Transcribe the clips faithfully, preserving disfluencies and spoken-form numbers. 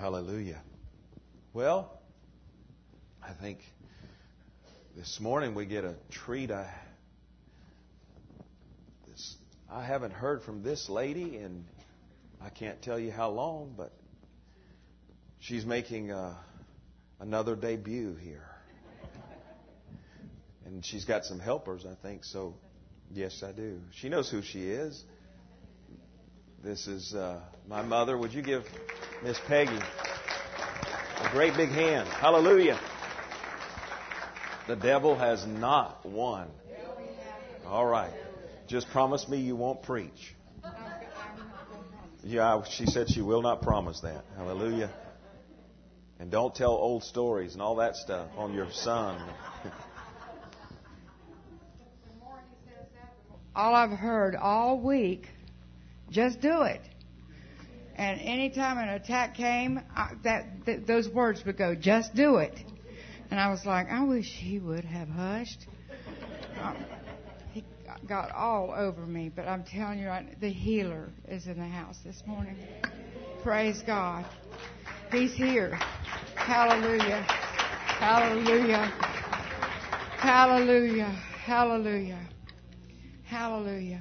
Hallelujah. Well, I think this morning we get a treat. I, this, I haven't heard from this lady in I can't tell you how long, but she's making a, another debut here. And she's got some helpers, I think. So, yes, I do. She knows who she is. This is uh, my mother. Would you give Miss Peggy a great big hand? Hallelujah. The devil has not won. All right. Just promise me you won't preach. Yeah, she said she will not promise that. Hallelujah. And don't tell old stories and all that stuff on your son. All I've heard all week, just do it. And anytime an attack came, I, that th- those words would go, just do it. And I was like, I wish he would have hushed. Um, he got all over me, but I'm telling you, right, the healer is in the house this morning. Praise God. He's here. Hallelujah. Hallelujah. Hallelujah. Hallelujah. Hallelujah.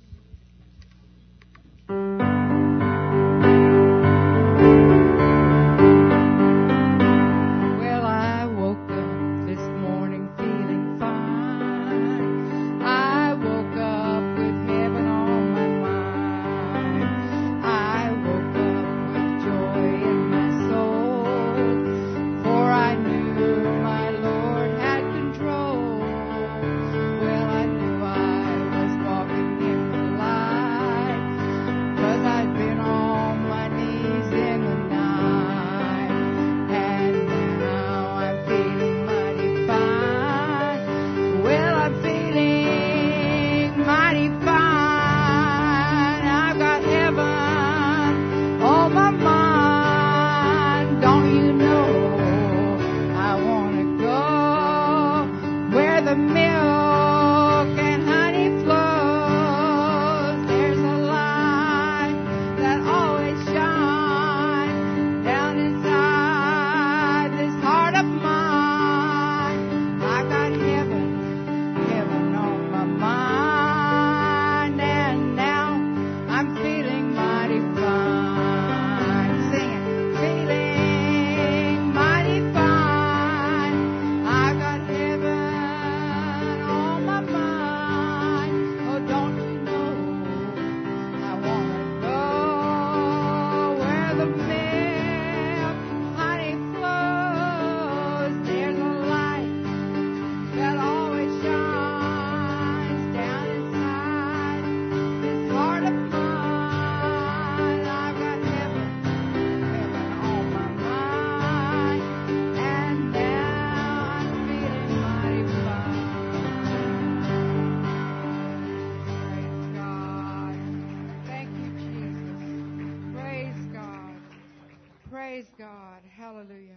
Praise God. Hallelujah.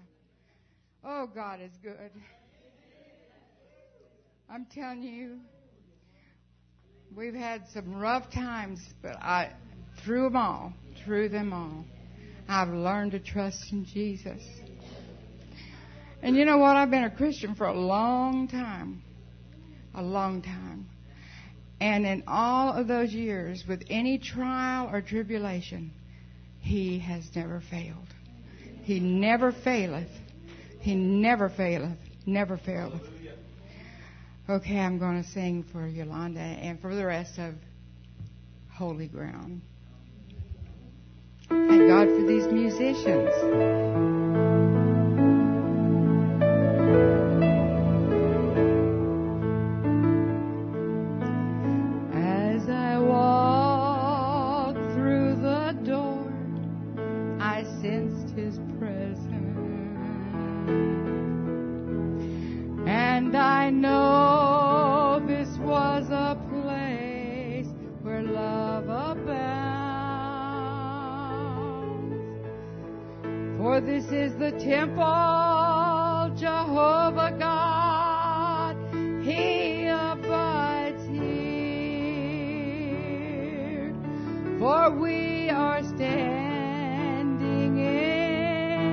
Oh, God is good. I'm telling you, we've had some rough times, but I, through them all, through them all, I've learned to trust in Jesus. And you know what? I've been a Christian for a long time. A long time. And in all of those years, with any trial or tribulation, He has never failed. He never faileth. He never faileth. Never faileth. Okay, I'm going to sing for Yolanda and for the rest of Holy Ground. Thank God for these musicians. This is the temple, Jehovah God, He abides here. For we are standing in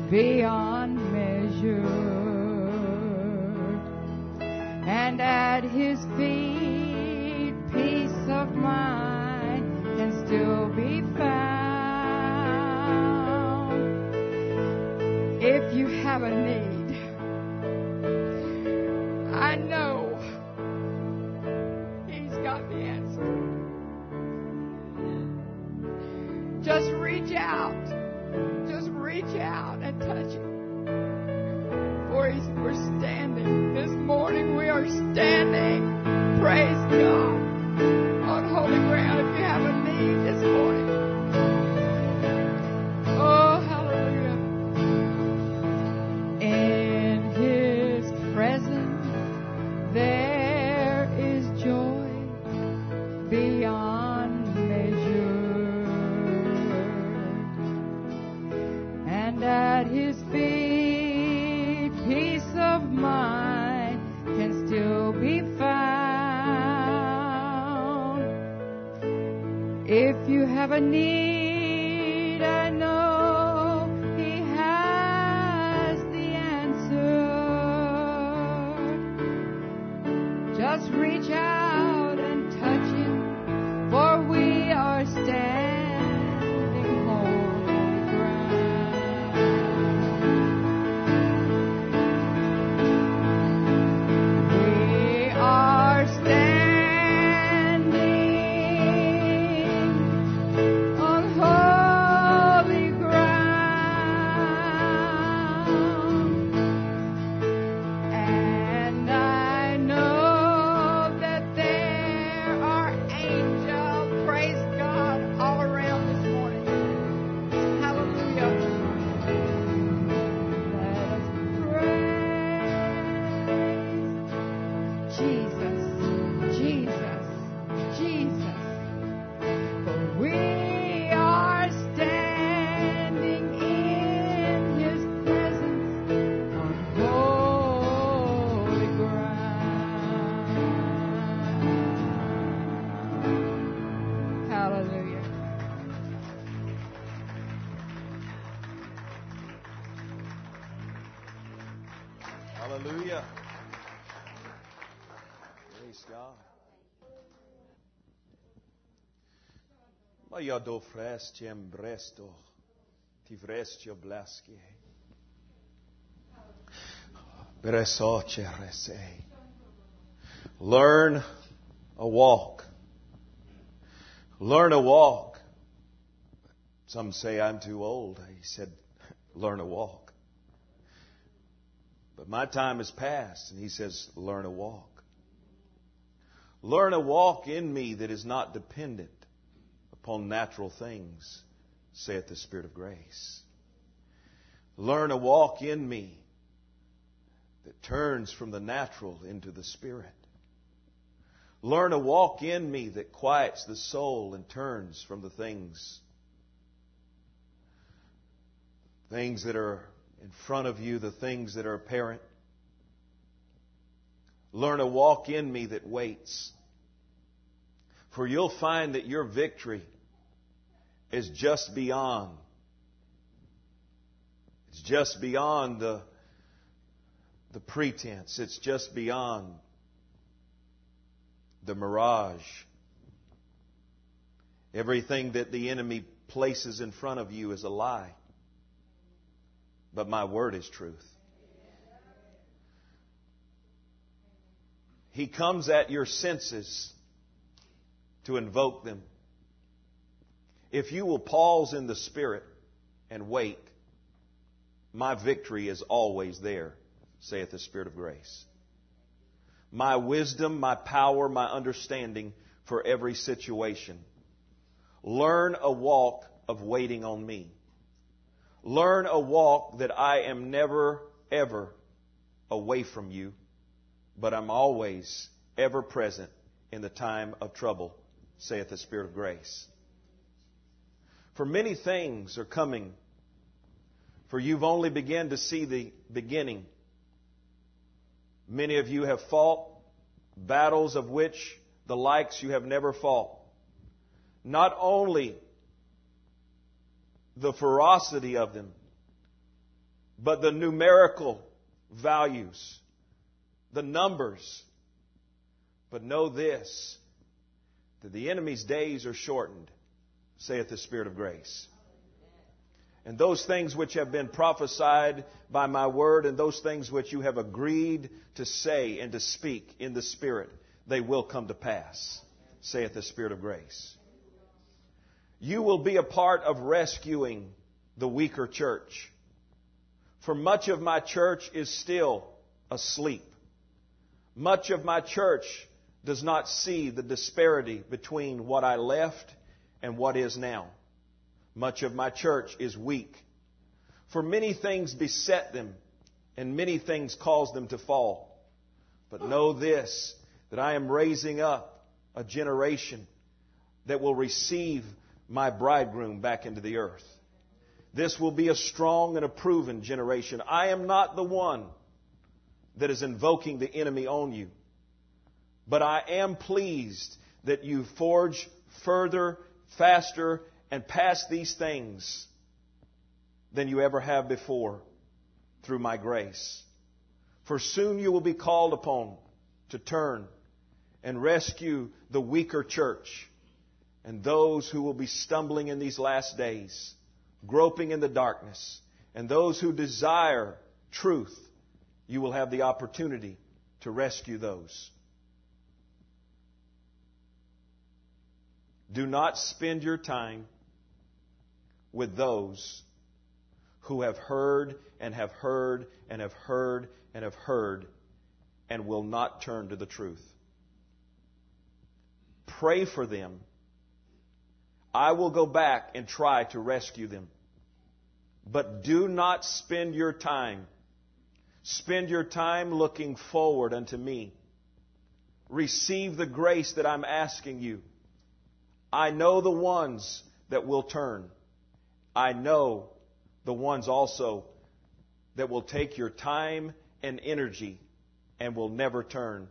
beyond measure. And at His feet, peace of mind can still be found. If you have a need, I know He's got the answer. Just reach out. Just reach out and touch Him. For He's, we're standing. This morning we are standing. Praise God. On holy ground. If you have a need this morning. Oh, hallelujah. In His presence there is joy beyond measure. And at His feet, peace of mind can still be found. If you have a need, I know He has the answer. Just reach out and touch Him, for we are standing holy ground. We are standing on holy ground. And I know that there are angels, praise God, all around this morning. Hallelujah. Let us praise Jesus, Jesus, Jesus. For we are standing in His presence on holy ground. Hallelujah. Hallelujah. Praise God. Ma ja do frestjem bresto, ti vrestjo blaski. Bresoche resei. Learn a walk. Learn a walk. Some say I'm too old. He said, learn a walk. But my time has passed, and He says, learn a walk. Learn a walk in me that is not dependent upon natural things, saith the Spirit of grace. Learn a walk in me that turns from the natural into the Spirit. Learn a walk in me that quiets the soul and turns from the things, things that are in front of you, the things that are apparent. Learn a walk in me that waits. For you'll find that your victory is just beyond. It's just beyond the, the pretense. It's just beyond the mirage. Everything that the enemy places in front of you is a lie. But my word is truth. He comes at your senses to invoke them. If you will pause in the Spirit and wait, my victory is always there, saith the Spirit of grace. My wisdom, my power, my understanding for every situation. Learn a walk of waiting on me. Learn a walk that I am never, ever away from you, but I'm always ever present in the time of trouble, saith the Spirit of grace. For many things are coming, for you've only begun to see the beginning. Many of you have fought battles of which the likes you have never fought. Not only the ferocity of them, but the numerical values, the numbers. But know this, that the enemy's days are shortened, saith the Spirit of grace. And those things which have been prophesied by my word, and those things which you have agreed to say and to speak in the Spirit, they will come to pass, saith the Spirit of grace. You will be a part of rescuing the weaker church. For much of my church is still asleep. Much of my church does not see the disparity between what I left and what is now. Much of my church is weak. For many things beset them, and many things cause them to fall. But know this, that I am raising up a generation that will receive my bridegroom back into the earth. This will be a strong and a proven generation. I am not the one that is invoking the enemy on you. But I am pleased that you forge further, faster, and past these things than you ever have before through my grace. For soon you will be called upon to turn and rescue the weaker church and those who will be stumbling in these last days, groping in the darkness, and those who desire truth. You will have the opportunity to rescue those. Do not spend your time with those who have heard and have heard and have heard and have heard and will not turn to the truth. Pray for them. I will go back and try to rescue them. But do not spend your time. Spend your time looking forward unto me. Receive the grace that I'm asking you. I know the ones that will turn. I know the ones also that will take your time and energy and will never turn.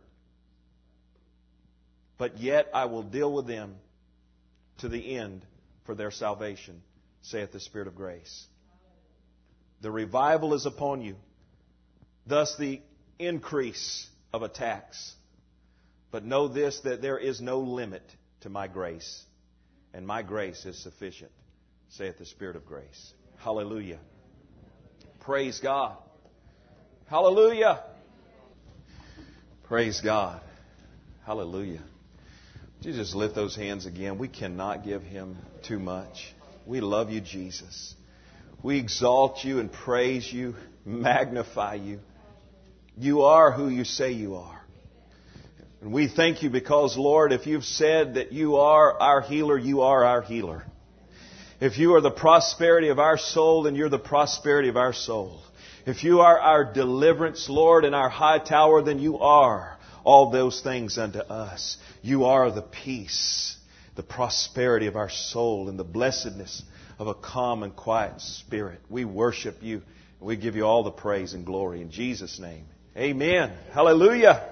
But yet I will deal with them to the end for their salvation, saith the Spirit of grace. The revival is upon you, thus the increase of attacks. But know this, that there is no limit to my grace, and my grace is sufficient, saith the Spirit of grace. Hallelujah. Praise God. Hallelujah. Praise God. Hallelujah. Would you just lift those hands again? We cannot give Him too much. We love you, Jesus. We exalt you and praise you, magnify you. You are who you say you are. And we thank you because, Lord, if you've said that you are our healer, you are our healer. If you are the prosperity of our soul, then you're the prosperity of our soul. If you are our deliverance, Lord, and our high tower, then you are all those things unto us. You are the peace, the prosperity of our soul, and the blessedness of a calm and quiet spirit. We worship you, and we give you all the praise and glory in Jesus' name. Amen. Hallelujah.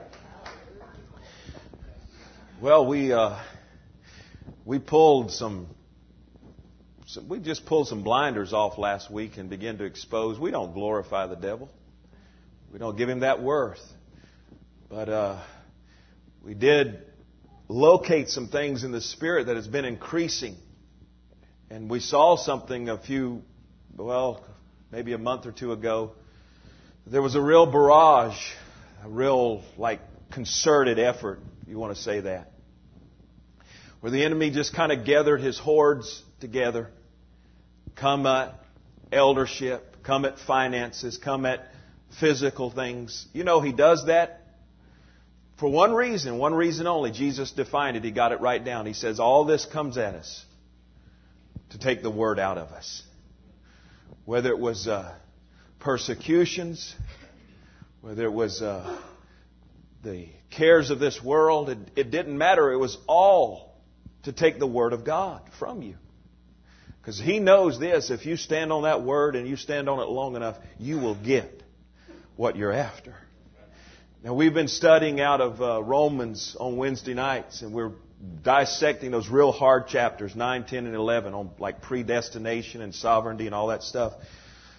Well, we uh, we pulled some, some, we just pulled some blinders off last week and began to expose. We don't glorify the devil. We don't give him that worth. But uh, we did locate some things in the Spirit that has been increasing. And we saw something a few, well, maybe a month or two ago. There was a real barrage, a real, like, concerted effort, if you want to say that, where the enemy just kind of gathered his hordes together, come at eldership, come at finances, come at physical things. You know, he does that for one reason, one reason only. Jesus defined it. He got it right down. He says, all this comes at us to take the word out of us. Whether it was uh, persecutions, whether it was uh, the cares of this world, it, it didn't matter. It was all to take the word of God from you. Because he knows this, if you stand on that word and you stand on it long enough, you will get what you're after. Now, we've been studying out of uh, Romans on Wednesday nights, and we're dissecting those real hard chapters, nine, ten, and eleven, on like predestination and sovereignty and all that stuff.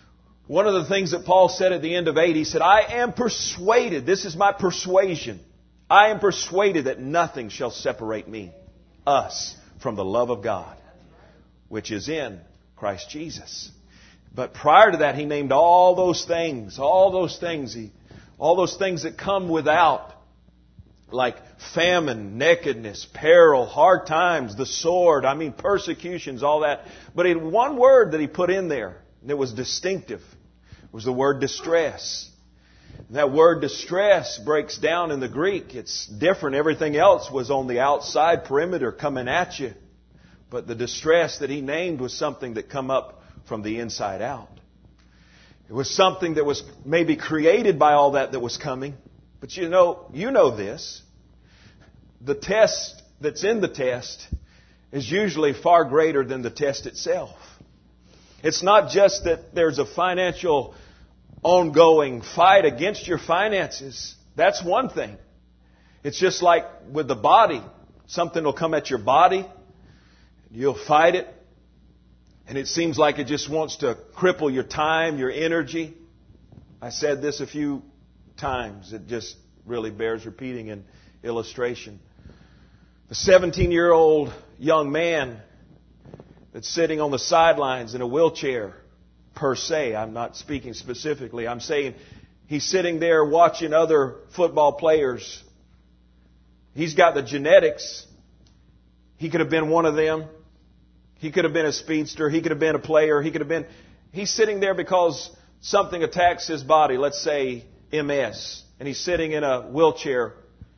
One of the things that Paul said at the end of eight, he said, I am persuaded, this is my persuasion, I am persuaded that nothing shall separate me, us, from the love of God, which is in Christ Jesus. But prior to that, he named all those things, all those things, he, all those things that come without, like famine, nakedness, peril, hard times, the sword, I mean persecutions, all that. But in one word that he put in there that was distinctive was the word distress. That word distress breaks down in the Greek. It's different. Everything else was on the outside perimeter coming at you. But the distress that he named was something that come up from the inside out. It was something that was maybe created by all that that was coming. But you know, you know this. The test that's in the test is usually far greater than the test itself. It's not just that there's a financial ongoing fight against your finances. That's one thing. It's just like with the body. Something will come at your body. You'll fight it. And it seems like it just wants to cripple your time, your energy. I said this a few times. It just really bears repeating in illustration. The seventeen-year-old young man that's sitting on the sidelines in a wheelchair, per se, I'm not speaking specifically. I'm saying he's sitting there watching other football players. He's got the genetics. He could have been one of them. He could have been a speedster. He could have been a player. He could have been... He's sitting there because something attacks his body, let's say M S, and he's sitting in a wheelchair.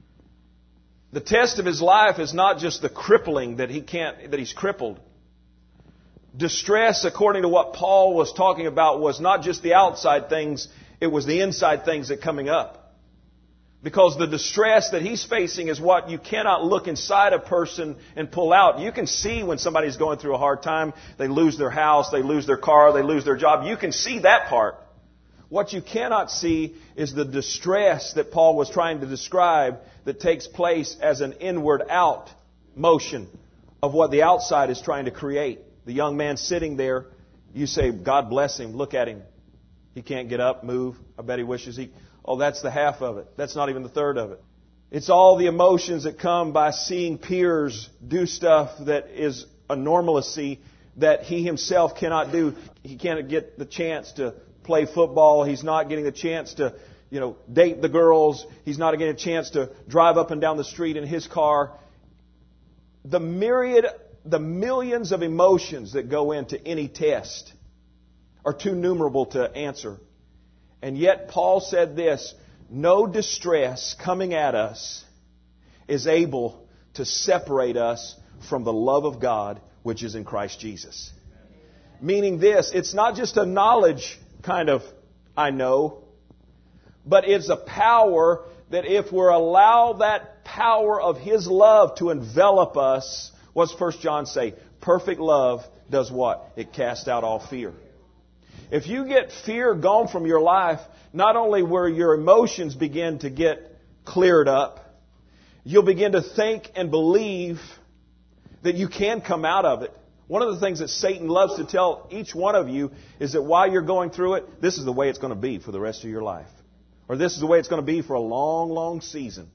The test of his life is not just the crippling that he can't, that he's crippled. Distress, according to what Paul was talking about, was not just the outside things, it was the inside things that coming up. Because the distress that he's facing is what you cannot look inside a person and pull out. You can see when somebody's going through a hard time, they lose their house, they lose their car, they lose their job. You can see that part. What you cannot see is the distress that Paul was trying to describe that takes place as an inward out motion of what the outside is trying to create. The young man sitting there, you say, God bless him, look at him. He can't get up, move. I bet he wishes he... Oh, that's the half of it. That's not even the third of it. It's all the emotions that come by seeing peers do stuff that is a normalcy that he himself cannot do. He can't get the chance to play football. He's not getting the chance to, you know, date the girls. He's not getting a chance to drive up and down the street in his car. The myriad, the millions of emotions that go into any test are too numerable to answer. And yet Paul said this, no distress coming at us is able to separate us from the love of God which is in Christ Jesus. Meaning this, it's not just a knowledge kind of, I know, but it's a power that if we're allowed that power of His love to envelop us, what's First John say? Perfect love does what? It casts out all fear. If you get fear gone from your life, not only will your emotions begin to get cleared up, you'll begin to think and believe that you can come out of it. One of the things that Satan loves to tell each one of you is that while you're going through it, this is the way it's going to be for the rest of your life. Or this is the way it's going to be for a long, long season.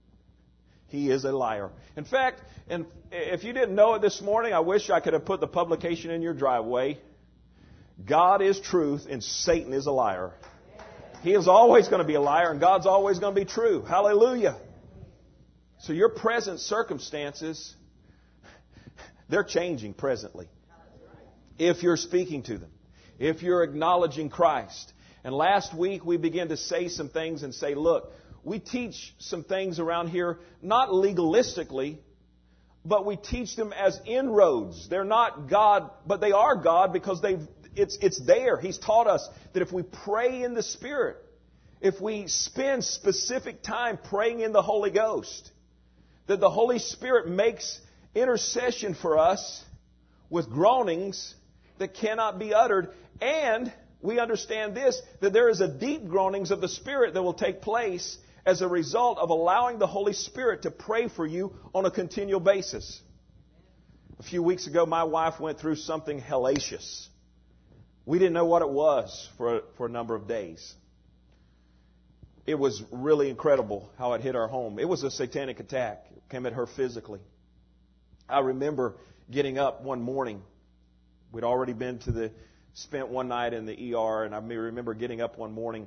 He is a liar. In fact, and if you didn't know it this morning, I wish I could have put the publication in your driveway. God is truth and Satan is a liar. He is always going to be a liar and God's always going to be true. Hallelujah. So your present circumstances, they're changing presently. If you're speaking to them. If you're acknowledging Christ. And last week we began to say some things and say, look, we teach some things around here, not legalistically, but we teach them as inroads. They're not God, but they are God because they've It's, it's there. He's taught us that if we pray in the Spirit, if we spend specific time praying in the Holy Ghost, that the Holy Spirit makes intercession for us with groanings that cannot be uttered. And we understand this, that there is a deep groanings of the Spirit that will take place as a result of allowing the Holy Spirit to pray for you on a continual basis. A few weeks ago, my wife went through something hellacious. We didn't know what it was for, for a number of days. It was really incredible how it hit our home. It was a satanic attack. It came at her physically. I remember getting up one morning. We'd already been to the, spent one night in the E R, and I remember getting up one morning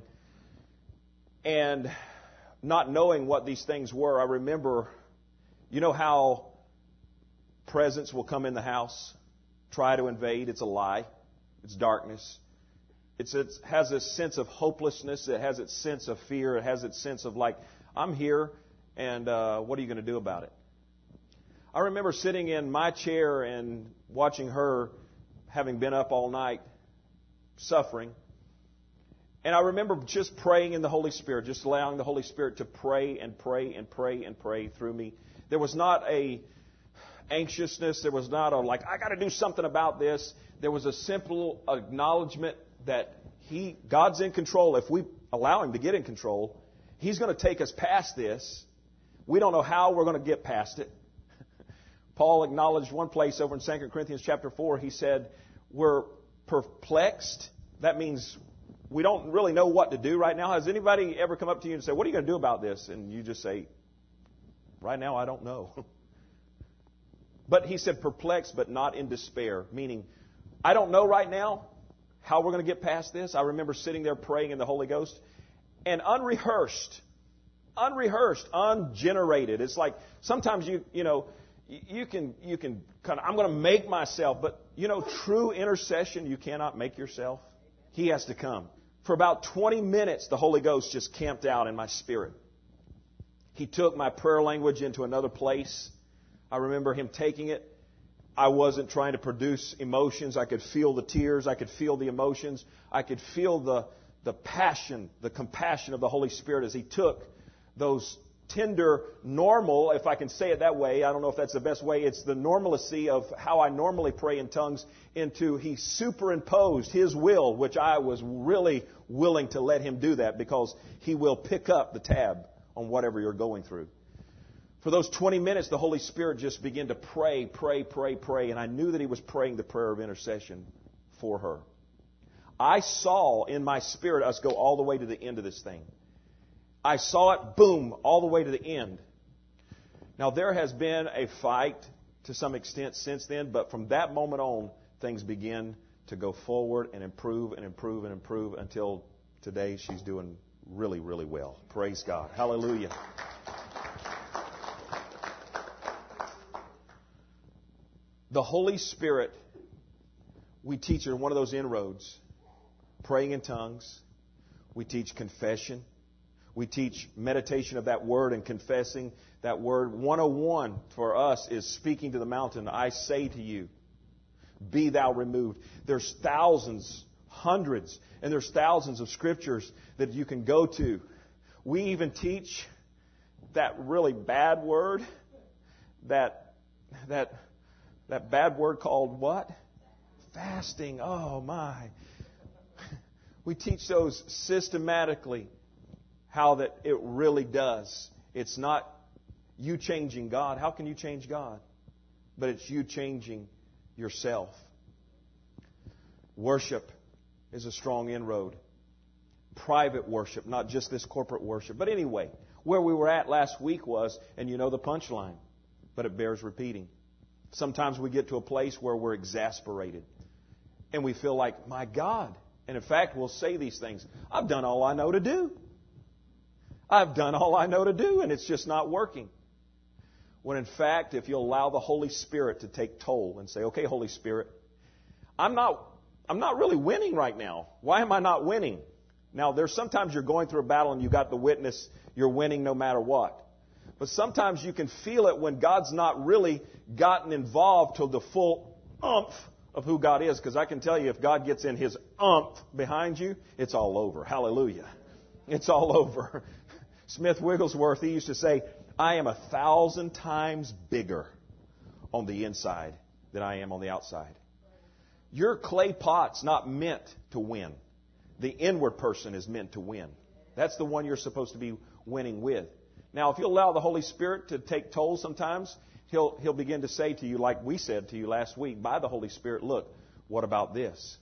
and not knowing what these things were. I remember, you know how presence will come in the house, try to invade. It's a lie. It's darkness. It's, it has a sense of hopelessness. It has its sense of fear. It has its sense of like, I'm here, and uh, what are you going to do about it? I remember sitting in my chair and watching her, having been up all night, suffering. And I remember just praying in the Holy Spirit, just allowing the Holy Spirit to pray and pray and pray and pray through me. There was not a anxiousness. There was not a like, I got to do something about this. There was a simple acknowledgement that He, God's in control. If we allow Him to get in control, He's going to take us past this. We don't know how we're going to get past it. Paul acknowledged one place over in Second Corinthians chapter four. He said, we're perplexed. That means we don't really know what to do right now. Has anybody ever come up to you and said, what are you going to do about this? And you just say, right now I don't know. But he said perplexed, but not in despair. Meaning, I don't know right now how we're going to get past this. I remember sitting there praying in the Holy Ghost. And unrehearsed, unrehearsed, ungenerated. It's like sometimes you, you know, you can, you can kind of, I'm going to make myself. But, you know, true intercession, you cannot make yourself. He has to come. For about twenty minutes, the Holy Ghost just camped out in my spirit. He took my prayer language into another place. I remember Him taking it. I wasn't trying to produce emotions. I could feel the tears. I could feel the emotions. I could feel the, the passion, the compassion of the Holy Spirit as He took those tender, normal, if I can say it that way. I don't know if that's the best way. It's the normalcy of how I normally pray in tongues into He superimposed His will, which I was really willing to let Him do that because He will pick up the tab on whatever you're going through. For those twenty minutes, the Holy Spirit just began to pray, pray, pray, pray. And I knew that He was praying the prayer of intercession for her. I saw in my spirit us go all the way to the end of this thing. I saw it, boom, all the way to the end. Now, there has been a fight to some extent since then, but from that moment on, things begin to go forward and improve and improve and improve until today she's doing really, really well. Praise God. Hallelujah. The Holy Spirit, we teach in one of those inroads, praying in tongues. We teach confession. We teach meditation of that word and confessing that word. one oh one for us is speaking to the mountain. I say to you, be thou removed. There's thousands, hundreds, and there's thousands of scriptures that you can go to. We even teach that really bad word, that that that bad word called what? Fasting. Oh my. We teach those systematically. How that it really does. It's not you changing God. How can you change God? But it's you changing yourself. Worship is a strong inroad. Private worship, not just this corporate worship. But anyway, where we were at last week was, and you know the punchline, but it bears repeating. Sometimes we get to a place where we're exasperated. And we feel like, my God. And in fact, we'll say these things. I've done all I know to do. I've done all I know to do, and it's just not working. When in fact, if you allow the Holy Spirit to take toll and say, okay, Holy Spirit, I'm not, I'm not really winning right now. Why am I not winning? Now, there's sometimes you're going through a battle and you got the witness, you're winning no matter what. But sometimes you can feel it when God's not really gotten involved to the full umph of who God is. Because I can tell you, if God gets in His umph behind you, it's all over. Hallelujah. It's all over. Smith Wigglesworth, he used to say, I am a thousand times bigger on the inside than I am on the outside. Your clay pot's not meant to win. The inward person is meant to win. That's the one you're supposed to be winning with. Now, if you allow the Holy Spirit to take toll sometimes, He'll, he'll begin to say to you, like we said to you last week, by the Holy Spirit, look, what about this?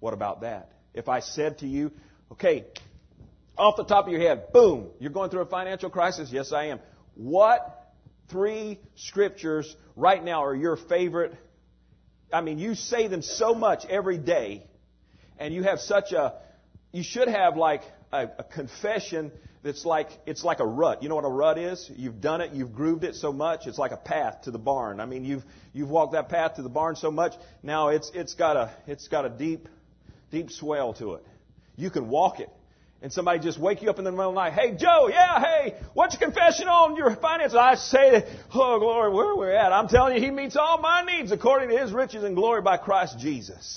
What about that? If I said to you, okay, off the top of your head, boom, you're going through a financial crisis? Yes, I am. What three scriptures right now are your favorite? I mean, you say them so much every day, and you have such a, you should have like a, a confession that's like, it's like a rut. You know what a rut is? You've done it, you've grooved it so much, it's like a path to the barn. I mean, you've you've walked that path to the barn so much, now it's it's got a it's got a deep deep swell to it. You can walk it. And somebody just wake you up in the middle of the night. Hey, Joe, yeah, hey, what's your confession on your finances? I say, oh, glory, where we're at. I'm telling you, He meets all my needs according to His riches and glory by Christ Jesus.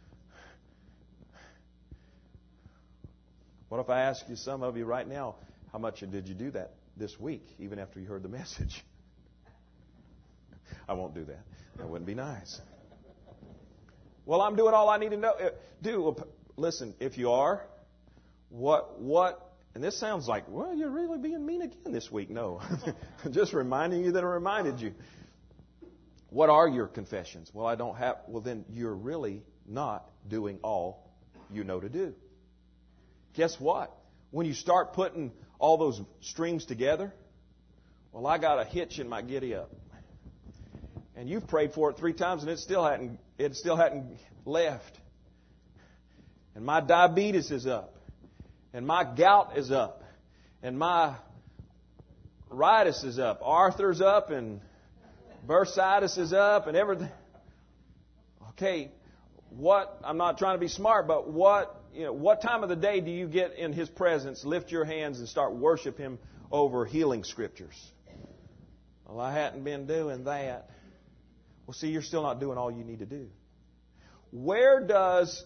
What if I ask you, some of you right now, how much did you do that this week, even after you heard the message? I won't do that. That wouldn't be nice. Well, I'm doing all I need to know. Do. Listen, if you are, What, what, and this sounds like, well, you're really being mean again this week. No. Just reminding you that I reminded you. What are your confessions? Well, I don't have, well, then you're really not doing all you know to do. Guess what? When you start putting all those strings together, well, I got a hitch in my giddy up. And you've prayed for it three times and it still hadn't, it still hadn't left. And my diabetes is up. And my gout is up. And my arthritis is up. Arthur's up and bursitis is up and everything. Okay, what, I'm not trying to be smart, but what, you know, what time of the day do you get in His presence, lift your hands and start worship Him over healing scriptures? Well, I hadn't been doing that. Well, see, you're still not doing all you need to do. Where does...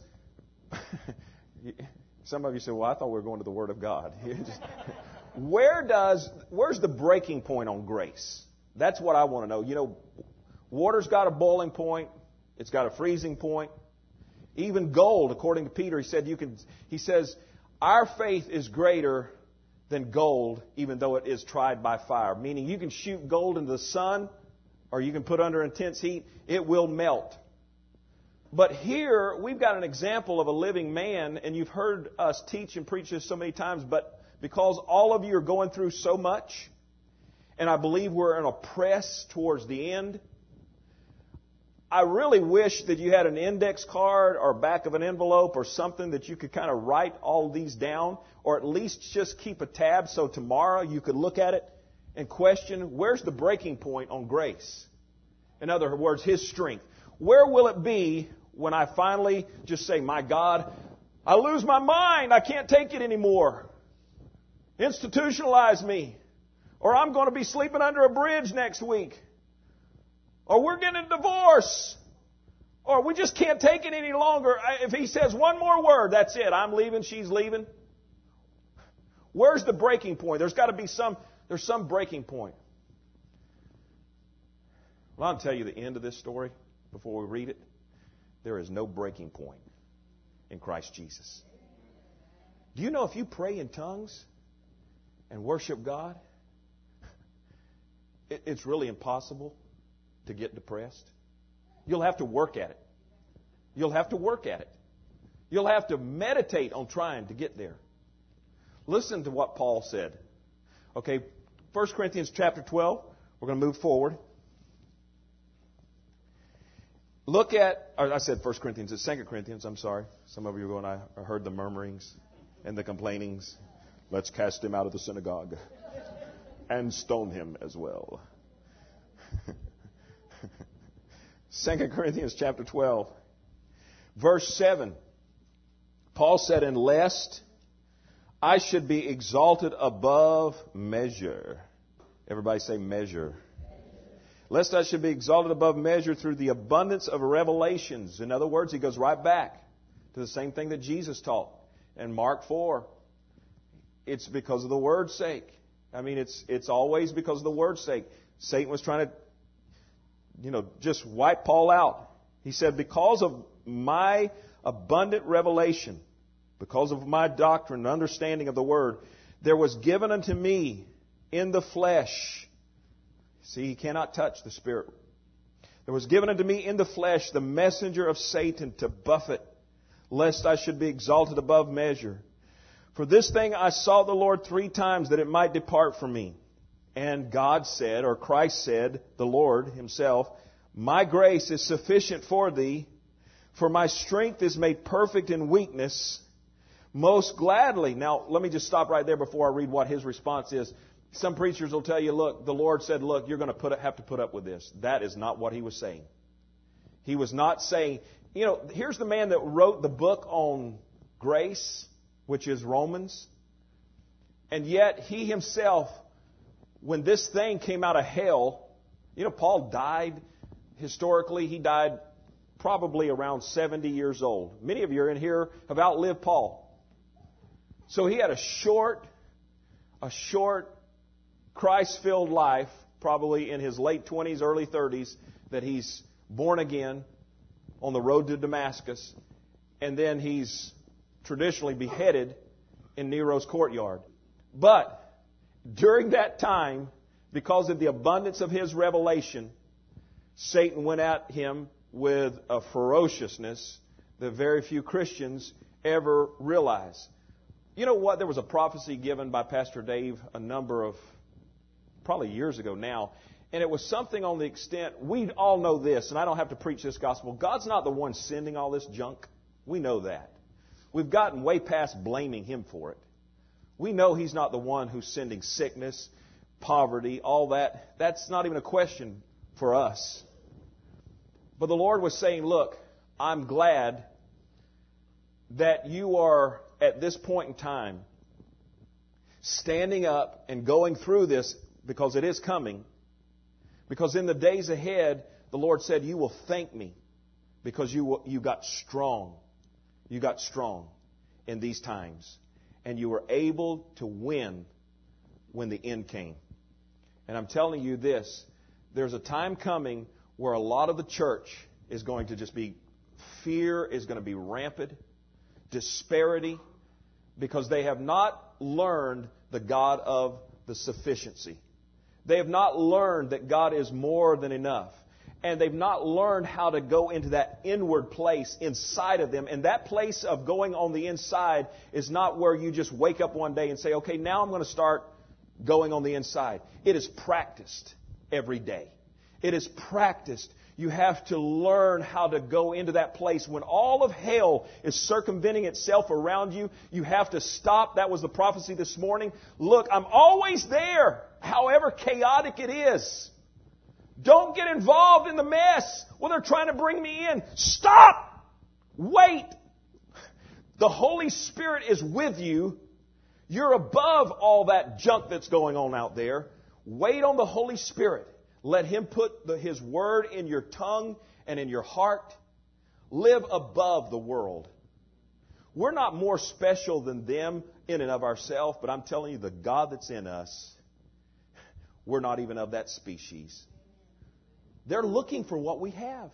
Some of you say, well, I thought we were going to the Word of God. Where does, where's the breaking point on grace? That's what I want to know. You know, water's got a boiling point. It's got a freezing point. Even gold, according to Peter, he said you can, he says, our faith is greater than gold, even though it is tried by fire. Meaning you can shoot gold into the sun, or you can put under intense heat. It will melt. But here, we've got an example of a living man, and you've heard us teach and preach this so many times, but because all of you are going through so much, and I believe we're in a press towards the end, I really wish that you had an index card or back of an envelope or something that you could kind of write all these down, or at least just keep a tab so tomorrow you could look at it and question, where's the breaking point on grace? In other words, His strength. Where will it be when I finally just say, my God, I lose my mind. I can't take it anymore. Institutionalize me. Or I'm going to be sleeping under a bridge next week. Or we're getting a divorce. Or we just can't take it any longer. If He says one more word, that's it. I'm leaving, she's leaving. Where's the breaking point? There's got to be some, there's some breaking point. Well, I'll tell you the end of this story before we read it. There is no breaking point in Christ Jesus. Do you know if you pray in tongues and worship God, it's really impossible to get depressed? You'll have to work at it. You'll have to work at it. You'll have to meditate on trying to get there. Listen to what Paul said. Okay, First Corinthians chapter twelve. We're going to move forward. Look at, or I said First Corinthians, it's Second Corinthians, I'm sorry. Some of you are going, I heard the murmurings and the complainings. Let's cast him out of the synagogue and stone him as well. Second Corinthians chapter twelve, verse seven. Paul said, "And lest I should be exalted above measure." Everybody say measure. Lest I should be exalted above measure through the abundance of revelations. In other words, he goes right back to the same thing that Jesus taught in Mark four. It's because of the Word's sake. I mean, it's it's always because of the Word's sake. Satan was trying to, you know, just wipe Paul out. He said, because of my abundant revelation, because of my doctrine and understanding of the Word, there was given unto me in the flesh. See, he cannot touch the Spirit. There was given unto me in the flesh the messenger of Satan to buffet, lest I should be exalted above measure. For this thing I sought the Lord three times, that it might depart from me. And God said, or Christ said, the Lord Himself, my grace is sufficient for thee, for my strength is made perfect in weakness. Most gladly. Now, let me just stop right there before I read what His response is. Some preachers will tell you, look, the Lord said, look, you're going to put, have to put up with this. That is not what He was saying. He was not saying, you know, here's the man that wrote the book on grace, which is Romans. And yet, he himself, when this thing came out of hell, you know, Paul died, historically, he died probably around seventy years old. Many of you in here have outlived Paul. So he had a short, a short, Christ-filled life, probably in his late twenties, early thirties, that he's born again on the road to Damascus, and then he's traditionally beheaded in Nero's courtyard. But during that time, because of the abundance of his revelation, Satan went at him with a ferociousness that very few Christians ever realize. You know what? There was a prophecy given by Pastor Dave a number of, probably years ago now, and it was something on the extent, we all know this, and I don't have to preach this gospel. God's not the one sending all this junk. We know that. We've gotten way past blaming Him for it. We know He's not the one who's sending sickness, poverty, all that. That's not even a question for us. But the Lord was saying, look, I'm glad that you are, at this point in time, standing up and going through this, because it is coming. Because in the days ahead, the Lord said, you will thank me because you you got strong. You got strong in these times. And you were able to win when the end came. And I'm telling you this, there's a time coming where a lot of the church is going to just be, fear is going to be rampant, disparity, because they have not learned the God of the sufficiency. They have not learned that God is more than enough. And they've not learned how to go into that inward place inside of them. And that place of going on the inside is not where you just wake up one day and say, okay, now I'm going to start going on the inside. It is practiced every day. It is practiced. You have to learn how to go into that place. When all of hell is circumventing itself around you, you have to stop. That was the prophecy this morning. Look, I'm always there, however chaotic it is. Don't get involved in the mess when they're trying to bring me in. Stop! Wait! The Holy Spirit is with you. You're above all that junk that's going on out there. Wait on the Holy Spirit. Let Him put the, His Word in your tongue and in your heart. Live above the world. We're not more special than them in and of ourselves, but I'm telling you, the God that's in us, we're not even of that species. They're looking for what we have.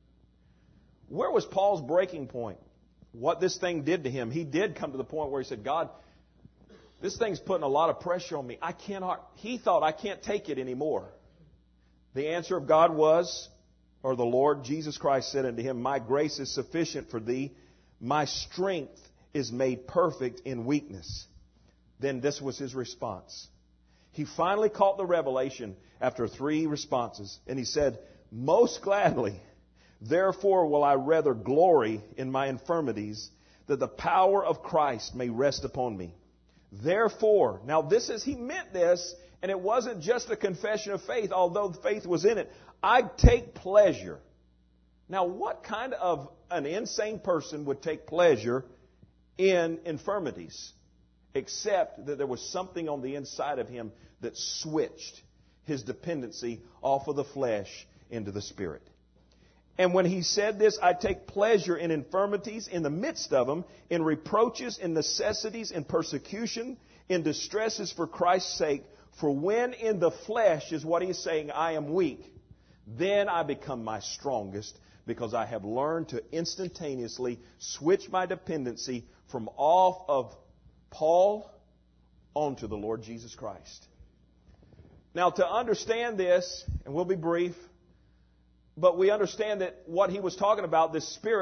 Where was Paul's breaking point? What this thing did to him. He did come to the point where he said, God, this thing's putting a lot of pressure on me. I cannot, he thought, I can't take it anymore. The answer of God was, or the Lord Jesus Christ said unto him, my grace is sufficient for thee. My strength is made perfect in weakness. Then this was his response. He finally caught the revelation after three responses. And he said, most gladly, therefore will I rather glory in my infirmities, that the power of Christ may rest upon me. Therefore, now this is, he meant this, and it wasn't just a confession of faith, although faith was in it. I take pleasure. Now, what kind of an insane person would take pleasure in infirmities? Except that there was something on the inside of him that switched his dependency off of the flesh into the Spirit. And when he said this, I take pleasure in infirmities, in the midst of them, in reproaches, in necessities, in persecution, in distresses for Christ's sake. For when in the flesh is what he's saying, I am weak, then I become my strongest, because I have learned to instantaneously switch my dependency from off of Paul onto the Lord Jesus Christ. Now, to understand this, and we'll be brief, but we understand that what he was talking about, this Spirit,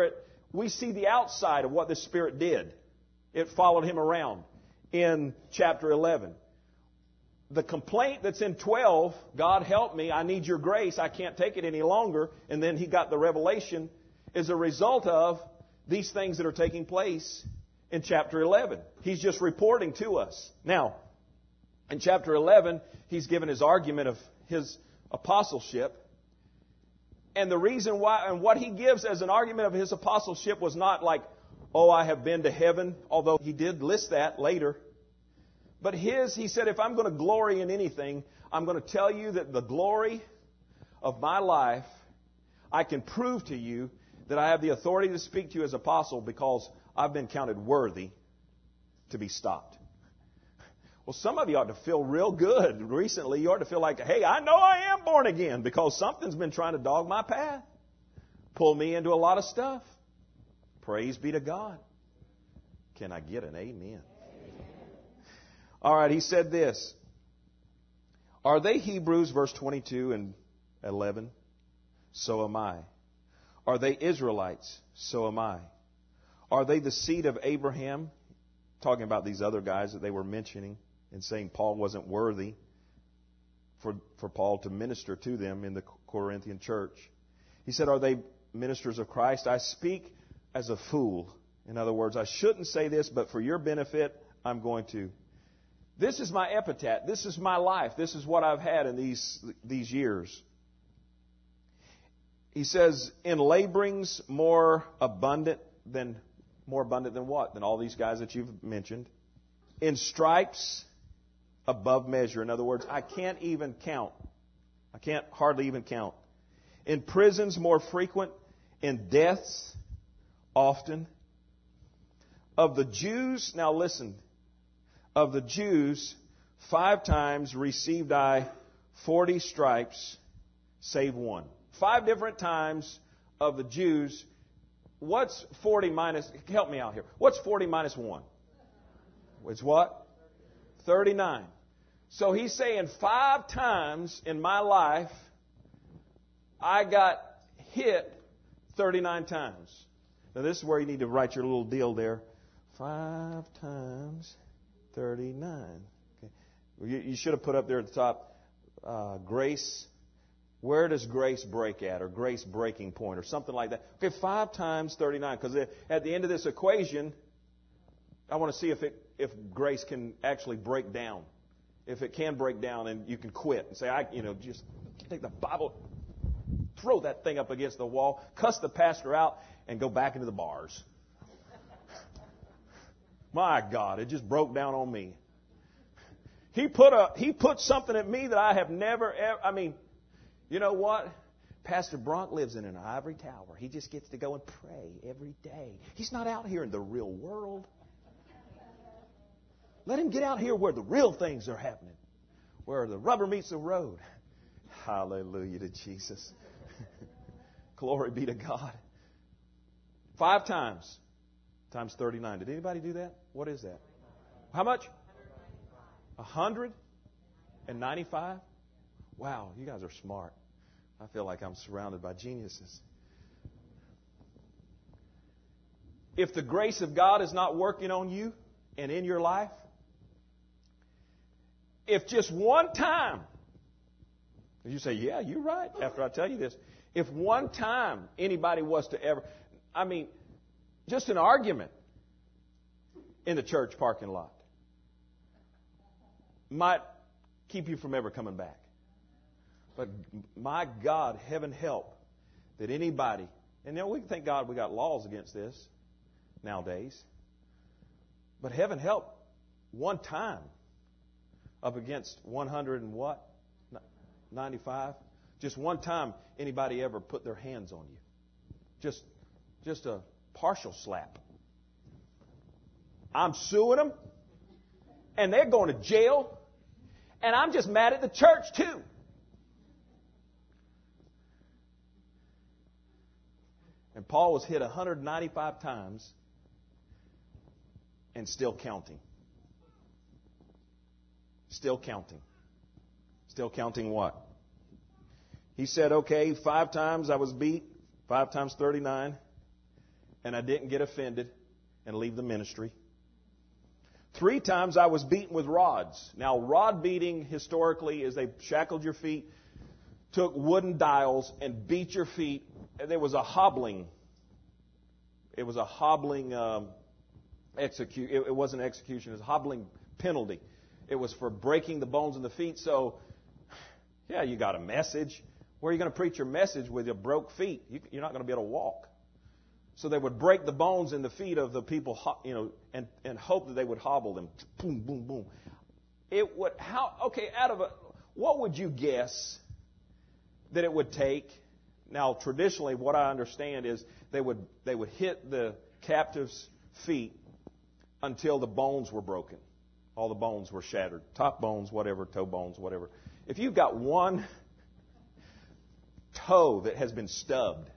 we see the outside of what the Spirit did. It followed him around in chapter eleven. The complaint that's in twelve, God help me, I need your grace, I can't take it any longer, and then he got the revelation, is a result of these things that are taking place in chapter eleven. He's just reporting to us. Now, in chapter eleven, he's given his argument of his apostleship. And the reason why, and what he gives as an argument of his apostleship was not like, oh, I have been to heaven, although he did list that later. But his, he said, if I'm going to glory in anything, I'm going to tell you that the glory of my life, I can prove to you that I have the authority to speak to you as apostle because I've been counted worthy to be stopped. Well, some of you ought to feel real good. Recently, you ought to feel like, hey, I know I am born again because something's been trying to dog my path, pull me into a lot of stuff. Praise be to God. Can I get an amen? All right, he said this. Are they Hebrews, verse twenty-two and eleven? So am I. Are they Israelites? So am I. Are they the seed of Abraham? Talking about these other guys that they were mentioning and saying Paul wasn't worthy for, for Paul to minister to them in the Corinthian church. He said, are they ministers of Christ? I speak as a fool. In other words, I shouldn't say this, but for your benefit, I'm going to. This is my epitaph. This is my life. This is what I've had in these, these years. He says, in laborings more abundant than, more abundant than what? Than all these guys that you've mentioned. In stripes above measure. In other words, I can't even count. I can't hardly even count. In prisons more frequent. In deaths often. Of the Jews, now listen, of the Jews, five times received I forty stripes, save one. Five different times of the Jews. What's forty minus, help me out here. What's forty minus one? It's what? thirty-nine. So he's saying five times in my life, I got hit thirty-nine times. Now this is where you need to write your little deal there. Five times thirty-nine. Okay. You, you should have put up there at the top, uh, grace. Where does grace break at, or grace breaking point, or something like that? Okay, five times thirty-nine, because at the end of this equation, I want to see if it, if grace can actually break down. If it can break down, and you can quit and say, I, you know, just take the Bible, throw that thing up against the wall, cuss the pastor out, and go back into the bars. My God, it just broke down on me. He put a he put something at me that I have never ever. I mean, you know what? Pastor Bronk lives in an ivory tower. He just gets to go and pray every day. He's not out here in the real world. Let him get out here where the real things are happening, where the rubber meets the road. Hallelujah to Jesus. Glory be to God. Five times. Times thirty-nine. Did anybody do that? What is that? How much? one hundred ninety-five? Wow, you guys are smart. I feel like I'm surrounded by geniuses. If the grace of God is not working on you and in your life, if just one time, you say, yeah, you're right, after I tell you this. If one time anybody was to ever, I mean, just an argument in the church parking lot might keep you from ever coming back. But my God, heaven help that anybody, and you know, we thank God we got laws against this nowadays, but heaven help one time up against one hundred and what? ninety-five? Just one time anybody ever put their hands on you. Just, just a partial slap. I'm suing them, and they're going to jail, and I'm just mad at the church too. And Paul was hit one hundred ninety-five times and still counting. Still counting. Still counting what? He said, okay, five times I was beat, five times thirty-nine. and I didn't get offended and leave the ministry. Three times I was beaten with rods. Now, rod beating historically is they shackled your feet, took wooden dials, and beat your feet. And there was a hobbling. It was a hobbling um, execu- It, it wasn't execution. It was a hobbling penalty. It was for breaking the bones in the feet. So, yeah, you got a message. Where are you going to preach your message with your broke feet? You, you're not going to be able to walk. So they would break the bones in the feet of the people, you know, and, and hope that they would hobble them. Boom, boom, boom. It would, how, okay, out of a, what would you guess that it would take? Now, traditionally, what I understand is they would, they would hit the captive's feet until the bones were broken. All the bones were shattered. Top bones, whatever, toe bones, whatever. If you've got one toe that has been stubbed,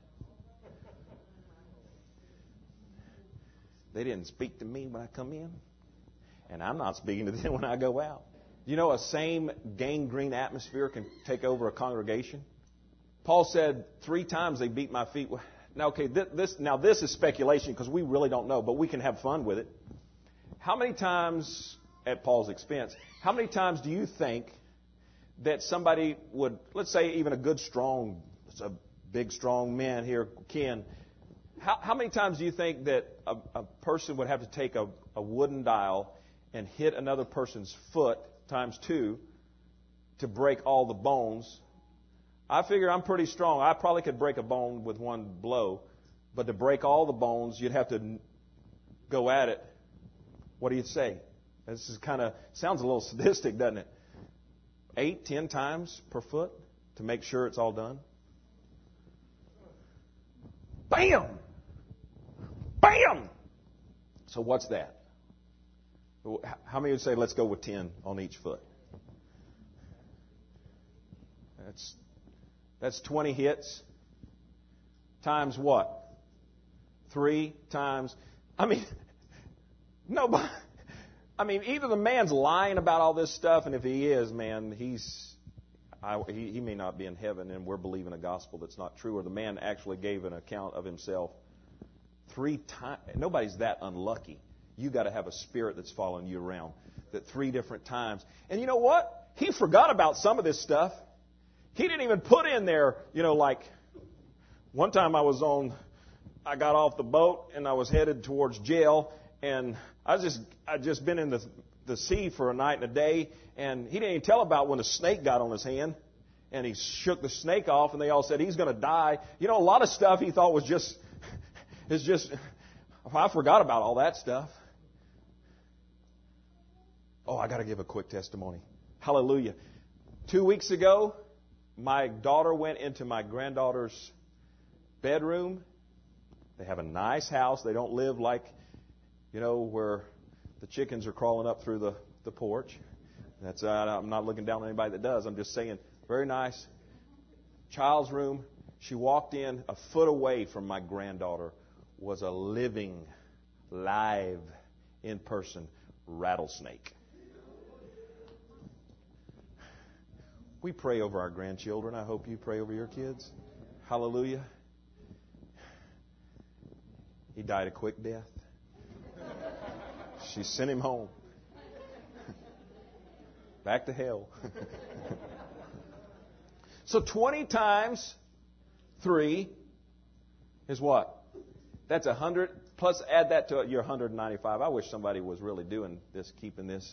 they didn't speak to me when I come in, and I'm not speaking to them when I go out. You know, a same gangrene atmosphere can take over a congregation. Paul said three times they beat my feet. Now, okay, this now this is speculation because we really don't know, but we can have fun with it. How many times, at Paul's expense, how many times do you think that somebody would, let's say even a good, strong, a big, strong man here, Ken, How, how many times do you think that a, a person would have to take a, a wooden dial and hit another person's foot times two to break all the bones? I figure I'm pretty strong. I probably could break a bone with one blow, but to break all the bones, you'd have to go at it. What do you say? This is kind of sounds a little sadistic, doesn't it? Eight, ten times per foot to make sure it's all done. Bam! Bam! So what's that? How many would say let's go with ten on each foot? That's that's twenty hits times what? Three times. I mean, nobody. I mean, either the man's lying about all this stuff, and if he is, man, he's I, he, he may not be in heaven, and we're believing a gospel that's not true, or the man actually gave an account of himself three times. Nobody's that unlucky. You got to have a spirit that's following you around. That three different times. And you know what? He forgot about some of this stuff. He didn't even put in there, you know, like one time I was on, I got off the boat and I was headed towards jail, and I was just, I'd just been in the the sea for a night and a day, and he didn't even tell about when a snake got on his hand, and he shook the snake off, and they all said he's going to die. You know, a lot of stuff he thought was just, is just, I forgot about all that stuff. Oh, I got to give a quick testimony. Hallelujah. Two weeks ago, my daughter went into my granddaughter's bedroom. They have a nice house. They don't live like, you know, where the chickens are crawling up through the, the porch. That's uh, I'm not looking down on anybody that does. I'm just saying, very nice. Child's room. She walked in. A foot away from my granddaughter was a living, live, in-person rattlesnake. We pray over our grandchildren. I hope you pray over your kids. Hallelujah. He died a quick death. She sent him home. Back to hell. So twenty times three is what? That's one hundred. Plus add that to your one hundred ninety-five. I wish somebody was really doing this, keeping this.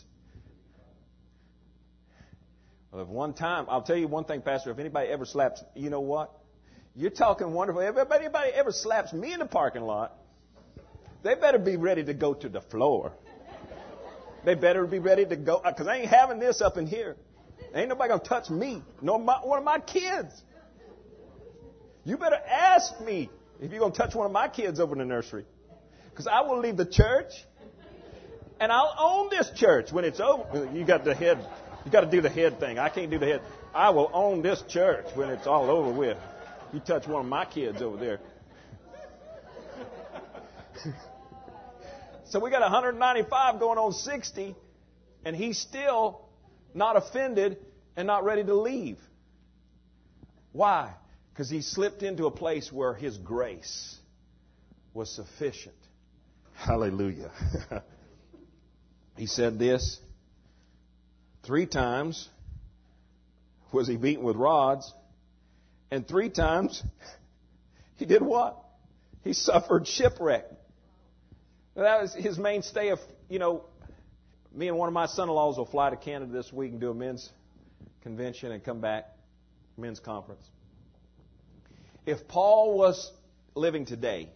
Well, if one time, I'll tell you one thing, Pastor. If anybody ever slaps, you know what? You're talking wonderful. If anybody ever slaps me in the parking lot, they better be ready to go to the floor. They better be ready to go, because I ain't having this up in here. Ain't nobody going to touch me, nor my, one of my kids. You better ask me if you're going to touch one of my kids over in the nursery. Because I will leave the church, and I'll own this church when it's over. You got the head, you got to do the head thing. I can't do the head. I will own this church when it's all over with. You touch one of my kids over there. So we got one hundred ninety-five going on sixty, and he's still not offended and not ready to leave. Why? Because he slipped into a place where his grace was sufficient. Hallelujah. He said this. Three times was he beaten with rods, and three times he did what? He suffered shipwreck. That was his mainstay of, you know, me and one of my son-in-laws will fly to Canada this week and do a men's convention and come back, men's conference. If Paul was living today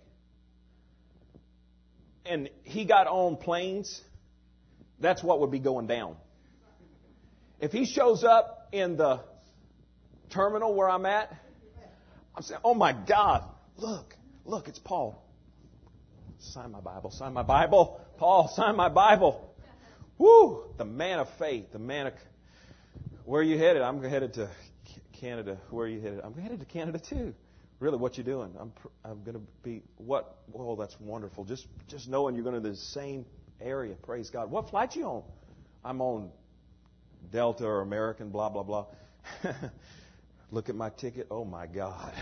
and he got on planes, that's what would be going down. If he shows up in the terminal where I'm at, I'm saying, oh my God, look, look, it's Paul. Sign my Bible, sign my Bible. Paul, sign my Bible. Woo! The man of faith, the man of... Where are you headed? I'm headed to Canada. Where are you headed? I'm headed to Canada too. Really, what you doing? I'm I'm going to be... What? Oh, that's wonderful. Just just knowing you're going to the same area. Praise God. What flight you on? I'm on Delta or American, blah, blah, blah. Look at my ticket. Oh, my God.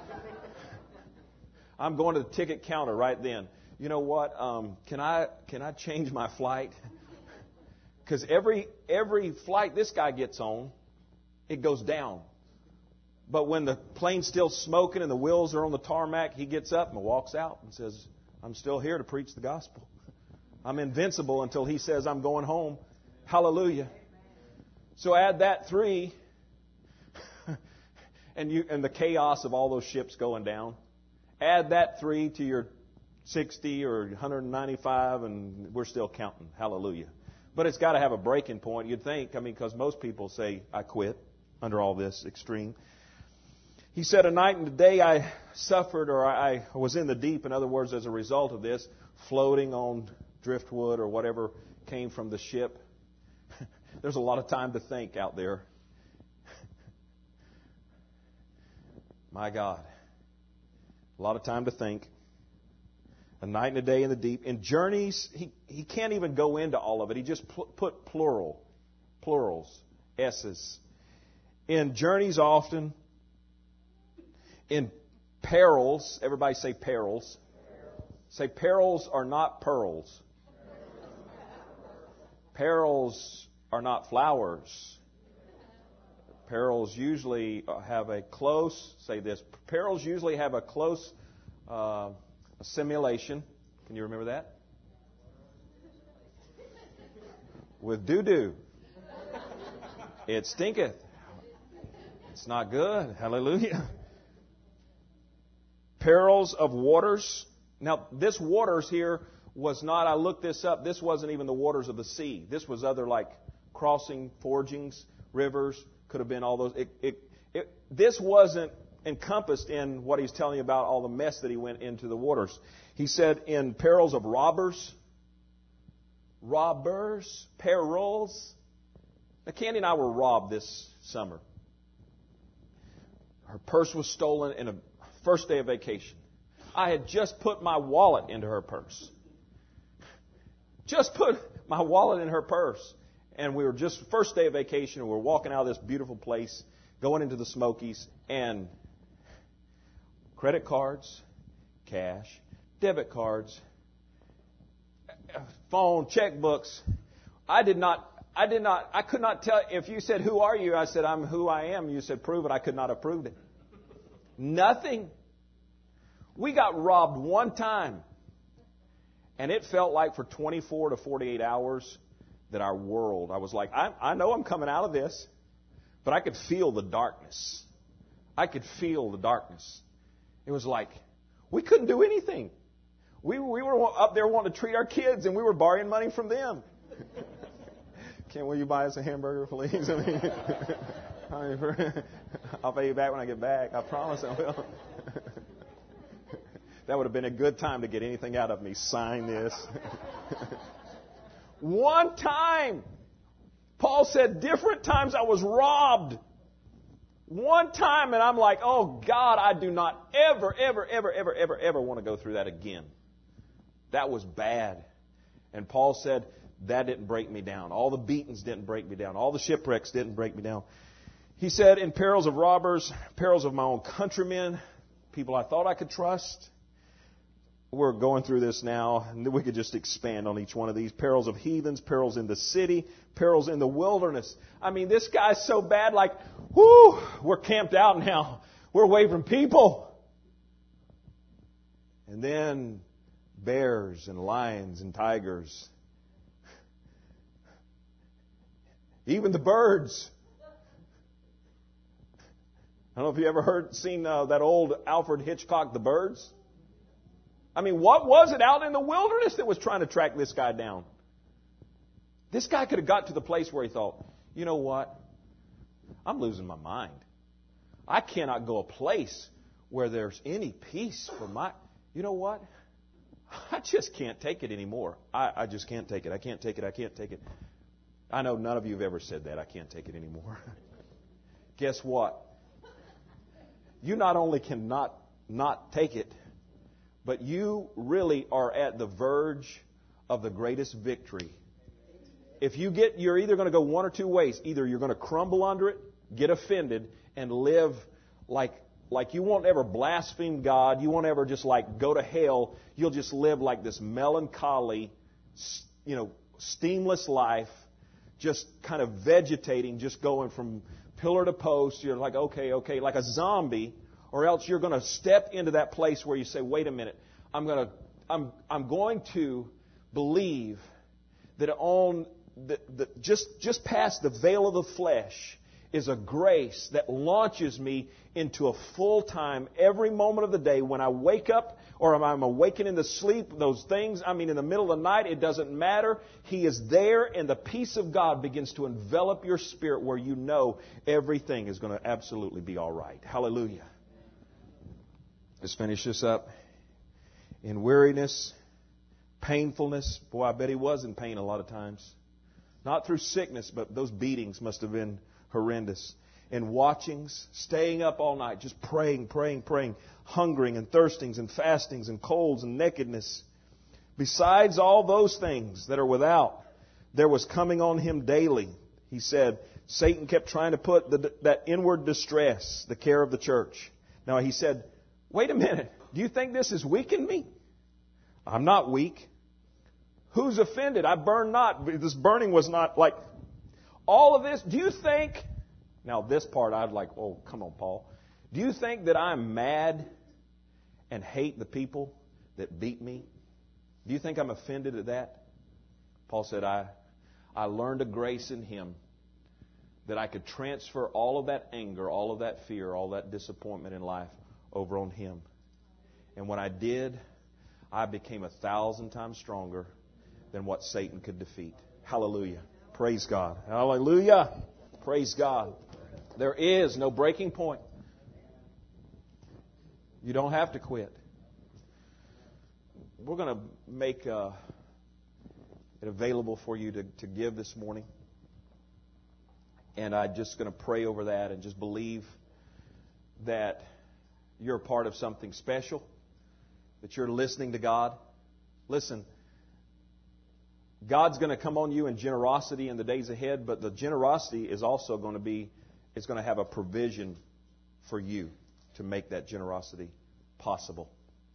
I'm going to the ticket counter right then. You know what? Um, can I can I change my flight? Because every every flight this guy gets on, it goes down. But when the plane's still smoking and the wheels are on the tarmac, he gets up and walks out and says, I'm still here to preach the gospel. I'm invincible until he says I'm going home. Hallelujah. So add that three, and you and the chaos of all those ships going down. Add that three to your sixty or one hundred ninety-five, and we're still counting. Hallelujah. But it's got to have a breaking point, you'd think. I mean, because most people say, I quit under all this extreme. He said, a night and a day I suffered, or I was in the deep. In other words, as a result of this, floating on driftwood or whatever came from the ship. There's a lot of time to think out there. My God. A lot of time to think. A night and a day in the deep. In journeys, he, he can't even go into all of it. He just pl- put plural, plurals, S's. In journeys often. In perils. Everybody say perils. Say perils are not pearls. Perils are not flowers. Perils usually have a close, say this, perils usually have a close uh, assimilation. Can you remember that? With doo-doo. It stinketh. It's not good. Hallelujah. Perils of waters. Now, this waters here was not, I looked this up, this wasn't even the waters of the sea. This was other like crossing, forgings, rivers, could have been all those. It, it, it, this wasn't encompassed in what he's telling you about all the mess that he went into the waters. He said in perils of robbers, robbers, perils. Now, Candy and I were robbed this summer. Her purse was stolen in a first day of vacation. I had just put my wallet into her purse. Just put my wallet in her purse. And we were just first day of vacation, and we were walking out of this beautiful place, going into the Smokies, and credit cards, cash, debit cards, phone, checkbooks. I did not, I did not, I could not tell, if you said, who are you? I said, I'm who I am. You said, prove it. I could not have proved it. Nothing. We got robbed one time. And it felt like for twenty-four to forty-eight hours that our world, I was like, I, I know I'm coming out of this, but I could feel the darkness. I could feel the darkness. It was like, we couldn't do anything. We, we were up there wanting to treat our kids, and we were borrowing money from them. Ken, will you buy us a hamburger, please? I mean, I'll pay you back when I get back. I promise I will. That would have been a good time to get anything out of me. Sign this. One time. Paul said different times I was robbed. One time, and I'm like, oh, God, I do not ever, ever, ever, ever, ever, ever want to go through that again. That was bad. And Paul said, that didn't break me down. All the beatings didn't break me down. All the shipwrecks didn't break me down. He said, in perils of robbers, perils of my own countrymen, people I thought I could trust. we're going through this now, and we could just expand on each one of these. Perils of heathens, perils in the city, perils in the wilderness. I mean, this guy's so bad, like, whoo, we're camped out now. We're away from people. And then bears and lions and tigers. Even the birds. I don't know if you ever heard, seen uh, that old Alfred Hitchcock, The Birds. I mean, what was it out in the wilderness that was trying to track this guy down? This guy could have got to the place where he thought, you know what? I'm losing my mind. I cannot go a place where there's any peace for my... You know what? I just can't take it anymore. I, I just can't take it. I can't take it. I can't take it. I know none of you have ever said that. I can't take it anymore. Guess what? You not only cannot not take it, but you really are at the verge of the greatest victory. If you get, you're either going to go one or two ways. Either you're going to crumble under it, get offended, and live like like you won't ever blaspheme God. You won't ever just like go to hell. You'll just live like this melancholy, you know, steamless life, just kind of vegetating, just going from pillar to post. You're like, okay, okay, like a zombie. Or else you're going to step into that place where you say, wait a minute, I'm going to, I'm, I'm going to believe that on the, the, just, just past the veil of the flesh is a grace that launches me into a full-time, every moment of the day when I wake up or I'm awakened in the sleep, those things, I mean, in the middle of the night, it doesn't matter. He is there, and the peace of God begins to envelop your spirit where you know everything is going to absolutely be all right. Hallelujah. Let's finish this up. In weariness, painfulness. Boy, I bet he was in pain a lot of times. Not through sickness, but those beatings must have been horrendous. In watchings, staying up all night, just praying, praying, praying. Hungering and thirstings and fastings and colds and nakedness. Besides all those things that are without, there was coming on him daily. He said, Satan kept trying to put the, that inward distress, the care of the church. Now he said, wait a minute. Do you think this has weakened me? I'm not weak. Who's offended? I burn not. This burning was not like all of this. Do you think? Now this part I'd like, oh, come on, Paul. Do you think that I'm mad and hate the people that beat me? Do you think I'm offended at that? Paul said, I, I learned a grace in him that I could transfer all of that anger, all of that fear, all that disappointment in life over on him. And when I did, I became a thousand times stronger than what Satan could defeat. Hallelujah. Praise God. Hallelujah. Praise God. There is no breaking point. You don't have to quit. We're going to make uh, it available for you to, to give this morning. And I'm just going to pray over that and just believe that you're a part of something special, that you're listening to God. Listen, God's going to come on you in generosity in the days ahead, but the generosity is also going to be, it's going to have a provision for you to make that generosity possible.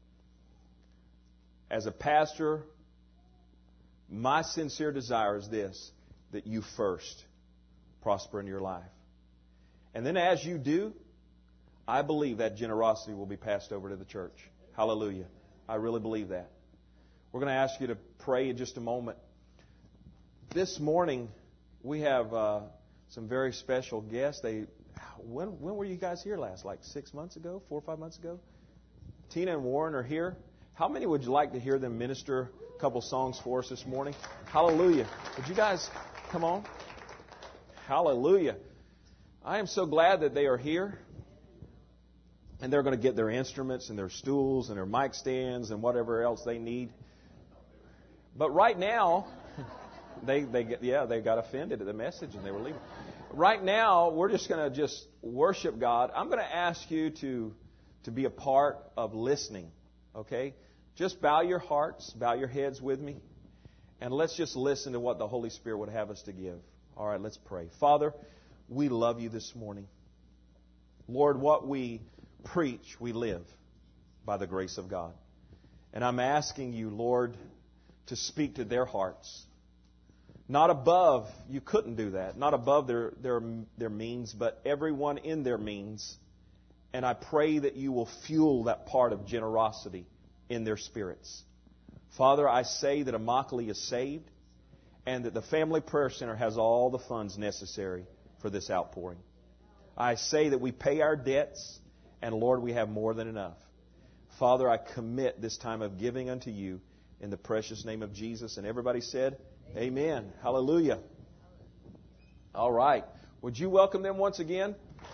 As a pastor, my sincere desire is this, that you first prosper in your life. And then as you do, I believe that generosity will be passed over to the church. Hallelujah. I really believe that. We're going to ask you to pray in just a moment. This morning, we have uh, some very special guests. They, when, when were you guys here last? Like six months ago? Four or five months ago? Tina and Warren are here. How many would you like to hear them minister a couple songs for us this morning? Hallelujah. Would you guys come on? Hallelujah. I am so glad that they are here. And they're going to get their instruments and their stools and their mic stands and whatever else they need. But right now, they they get, yeah, they got offended at the message and they were leaving. Right now, we're just going to just worship God. I'm going to ask you to to be a part of listening. Okay? Just bow your hearts, bow your heads with me, and let's just listen to what the Holy Spirit would have us to give. All right, let's pray. Father, we love you this morning. Lord, what we preach, we live by the grace of God. And I'm asking you, Lord, to speak to their hearts. Not above, you couldn't do that. Not above their, their, their means, but everyone in their means. And I pray that you will fuel that part of generosity in their spirits. Father, I say that Immokalee is saved and that the Family Prayer Center has all the funds necessary for this outpouring. I say that we pay our debts, and Lord, we have more than enough. Father, I commit this time of giving unto you in the precious name of Jesus. And everybody said, amen. Hallelujah. All right. Would you welcome them once again?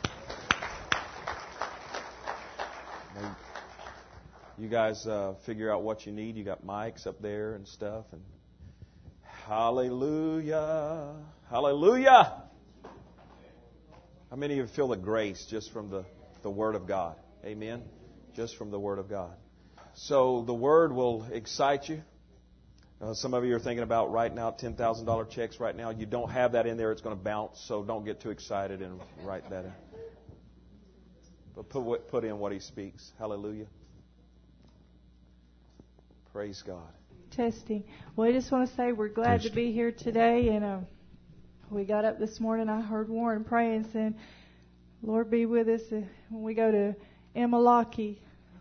You guys uh, figure out what you need. You got mics up there and stuff. And hallelujah. Hallelujah. How many of you feel the grace just from the, the Word of God? Amen. Just from the Word of God. So the Word will excite you. Uh, some of you are thinking about writing out ten thousand dollars checks right now. You don't have that in there. It's going to bounce. So don't get too excited and write that in. But put, put in what He speaks. Hallelujah. Praise God. Testing. Well, I just want to say we're glad Testing. to be here today. And uh, we got up this morning. I heard Warren praying, saying, Lord, be with us when we go to Immokalee.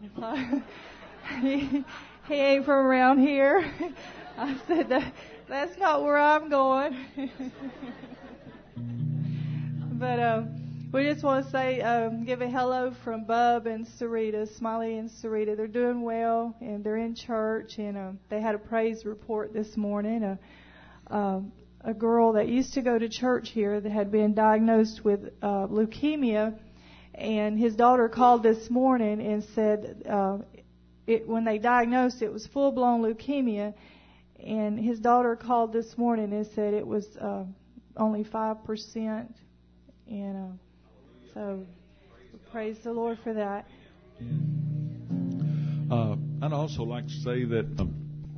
he, he ain't from around here. I said, that, that's not where I'm going. But uh, we just want to say, um, give a hello from Bub and Sarita, Smiley and Sarita. They're doing well, and they're in church, and uh, they had a praise report this morning. Uh, uh, a girl that used to go to church here that had been diagnosed with uh, leukemia, and his daughter called this morning and said uh, it, when they diagnosed it was full-blown leukemia, and his daughter called this morning and said it was uh, only five percent, and uh, so praise the Lord for that. Uh, I'd also like to say that um,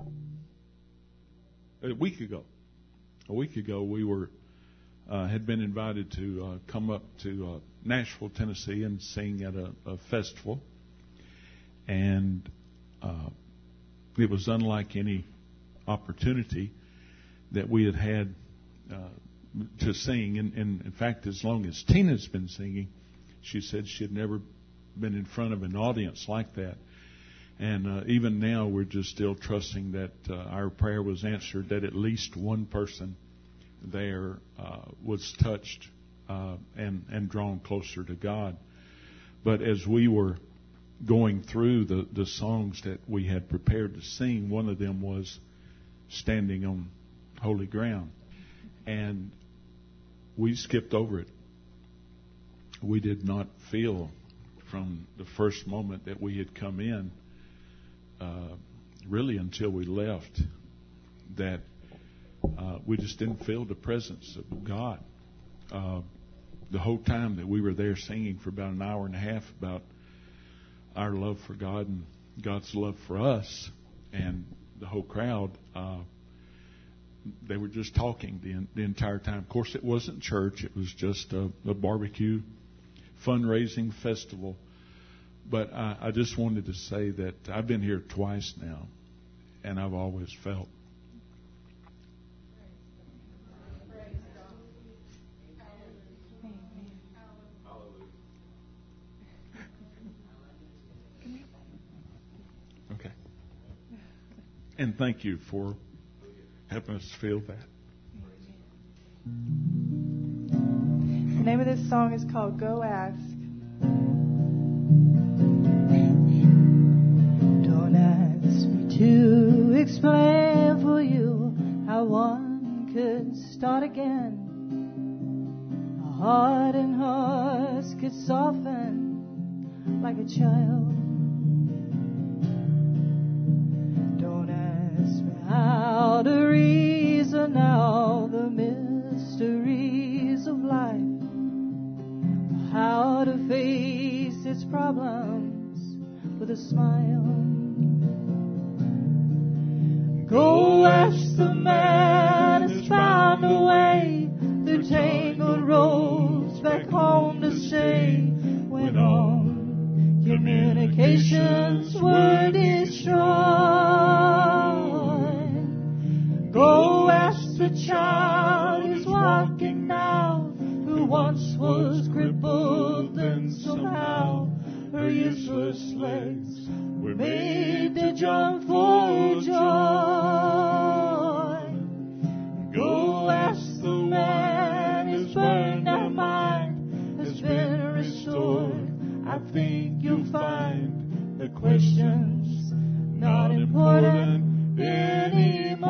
a week ago, a week ago we were uh, had been invited to uh, come up to uh, Nashville, Tennessee, and sing at a, a festival, and uh, it was unlike any opportunity that we had had uh, to sing. And, and in fact, as long as Tina's been singing, she said she had never been in front of an audience like that. And uh, even now, we're just still trusting that uh, our prayer was answered, that at least one person there uh, was touched uh, and, and drawn closer to God. But as we were going through the, the songs that we had prepared to sing, one of them was Standing on Holy Ground. And we skipped over it. We did not feel from the first moment that we had come in, uh, really until we left, that uh, we just didn't feel the presence of God. Uh, the whole time that we were there singing for about an hour and a half about our love for God and God's love for us, and the whole crowd, uh, they were just talking the, the entire time. Of course, it wasn't church. It was just a, a barbecue fundraising festival. But I, I just wanted to say that I've been here twice now, and I've always felt okay. And thank you for helping us feel that. The name of this song is called Go Ask. Don't ask me to explain for you how one could start again. A heart and hearts could soften like a child. Don't ask me how to reason now the mysteries of life, how to face its problems with a smile. Go ask the man who's found a way through tangled roads back home to stay. When on communication's word is strong, the child is walking now, who once was crippled, and somehow her useless legs were made to jump for joy. Go ask the man, his burned out mind has been restored. I think you'll find the questions not important anymore.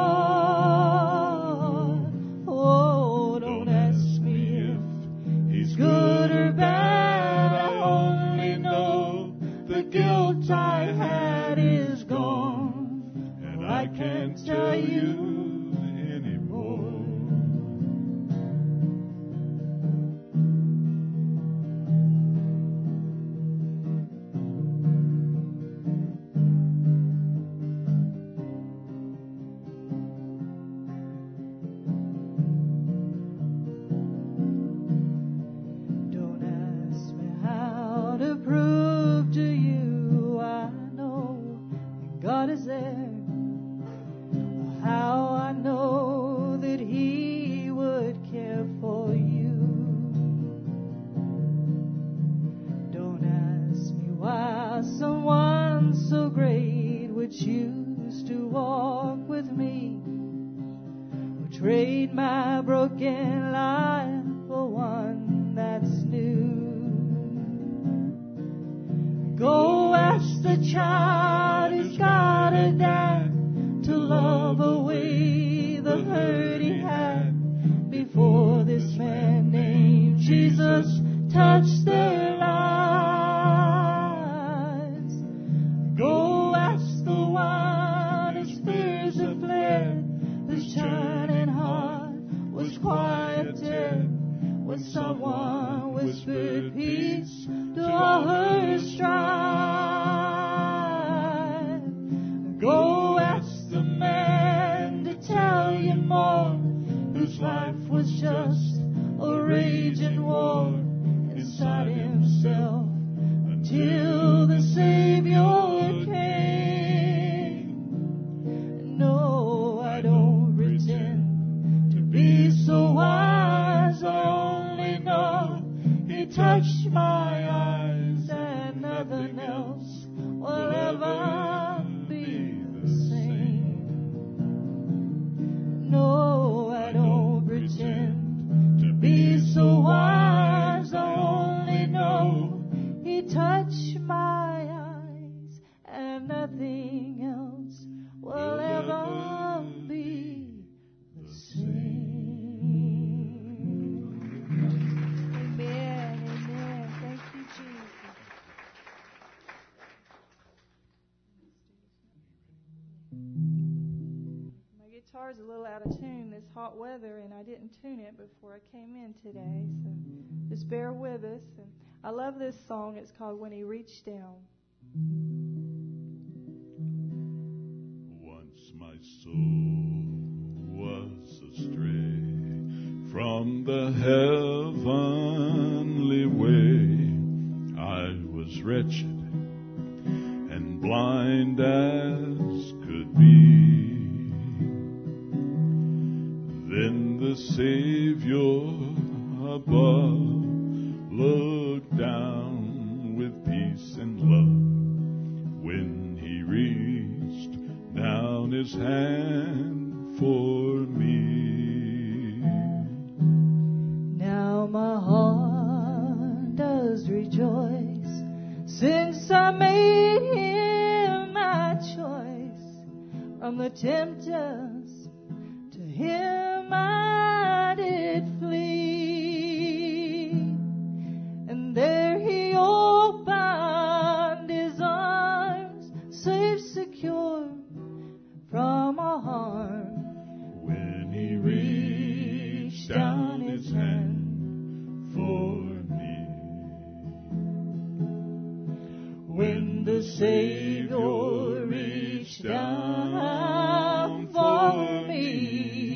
Oh, don't ask me if he's good or bad. I only know the guilt I had is gone, and I can't tell you anymore. Guitar's a little out of tune this hot weather, and I didn't tune it before I came in today, so just bear with us. And I love this song. It's called When He Reached Down. Once my soul was astray from the heavenly way. I was wretched and blind as could be. Then the Savior above looked down with peace and love when He reached down His hand for me. Now my heart does rejoice, since I made Him my choice. From the tempters to Him I did flee, and there He opened His arms, safe, secure from all harm. When He reached down His hand for me. When the Savior reached down for me,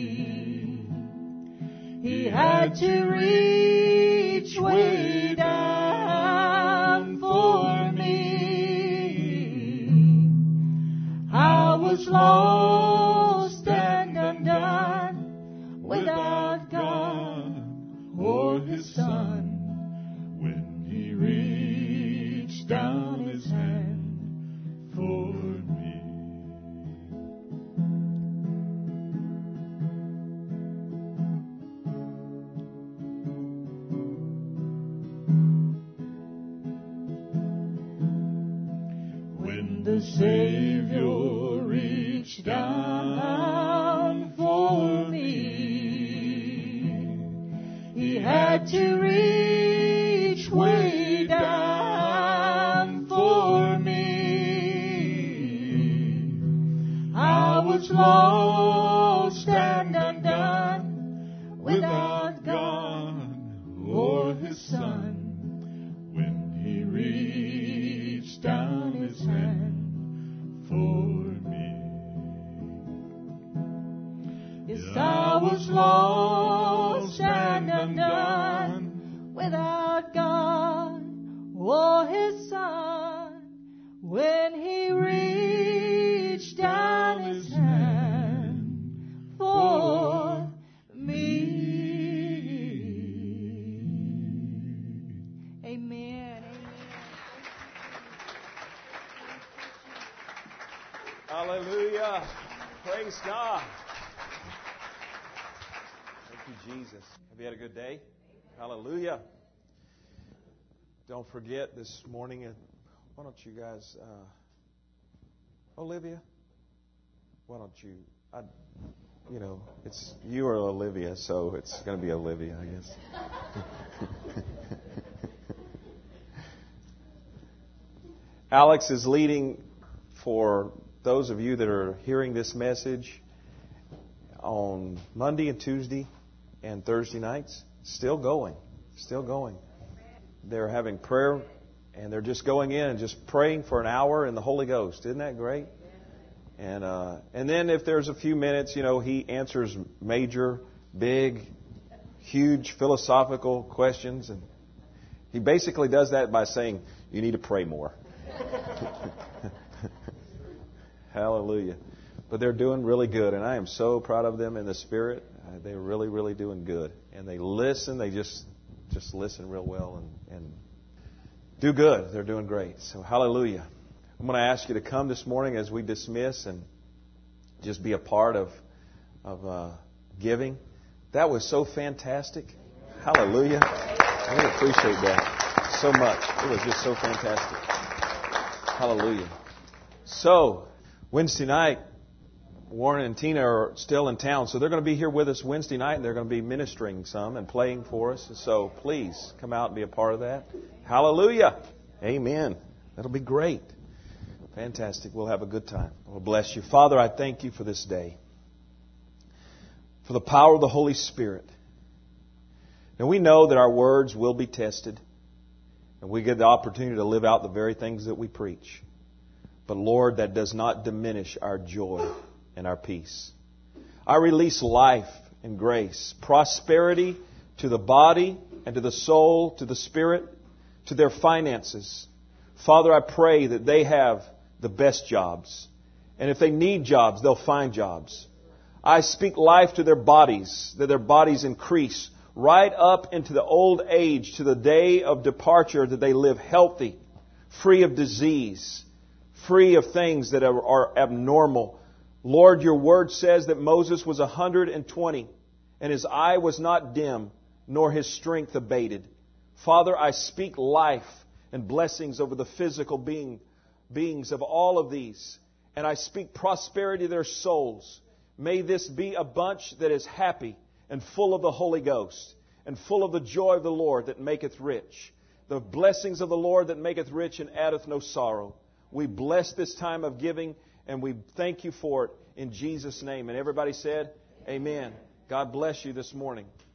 He had to reach way down for me. I was lost and undone, the Savior reached down for me. He had to reach way down for me. I was lost and undone without God or His Son. When He reached down His hand for me. Yes, I was lost and undone without God or His Son. When He reached down His hand for me. Amen. Hallelujah. Praise God. Thank you, Jesus. Have you had a good day? Hallelujah. Don't forget this morning, uh, why don't you guys, uh, Olivia, why don't you, I, you know, it's you or Olivia, so it's going to be Olivia, I guess. Alex is leading for those of you that are hearing this message on Monday and Tuesday and Thursday nights. Still going. Still going. They're having prayer, and they're just going in and just praying for an hour in the Holy Ghost. Isn't that great? And uh, and then if there's a few minutes, you know, he answers major, big, huge philosophical questions. And he basically does that by saying, you need to pray more. Hallelujah. But they're doing really good, and I am so proud of them in the Spirit. Uh, they're really, really doing good. And they listen. They just just listen real well and, and do good. They're doing great. So hallelujah. I'm going to ask you to come this morning as we dismiss and just be a part of, of uh, giving. That was so fantastic. Hallelujah. I really appreciate that so much. It was just so fantastic. Hallelujah. So, Wednesday night, Warren and Tina are still in town, so they're going to be here with us Wednesday night, and they're going to be ministering some and playing for us. So please come out and be a part of that. Hallelujah. Amen. That'll be great. Fantastic. We'll have a good time. We'll bless you. Father, I thank you for this day, for the power of the Holy Spirit. And we know that our words will be tested, and we get the opportunity to live out the very things that we preach. But Lord, that does not diminish our joy and our peace. I release life and grace, prosperity to the body and to the soul, to the spirit, to their finances. Father, I pray that they have the best jobs. And if they need jobs, they'll find jobs. I speak life to their bodies, that their bodies increase right up into the old age, to the day of departure, that they live healthy, free of disease, free of things that are, are abnormal. Lord, your word says that Moses was one hundred twenty, and his eye was not dim, nor his strength abated. Father, I speak life and blessings over the physical being, beings of all of these. And I speak prosperity to their souls. May this be a bunch that is happy and full of the Holy Ghost and full of the joy of the Lord that maketh rich. The blessings of the Lord that maketh rich and addeth no sorrow. We bless this time of giving, and we thank you for it in Jesus' name. And everybody said, amen. God bless you this morning.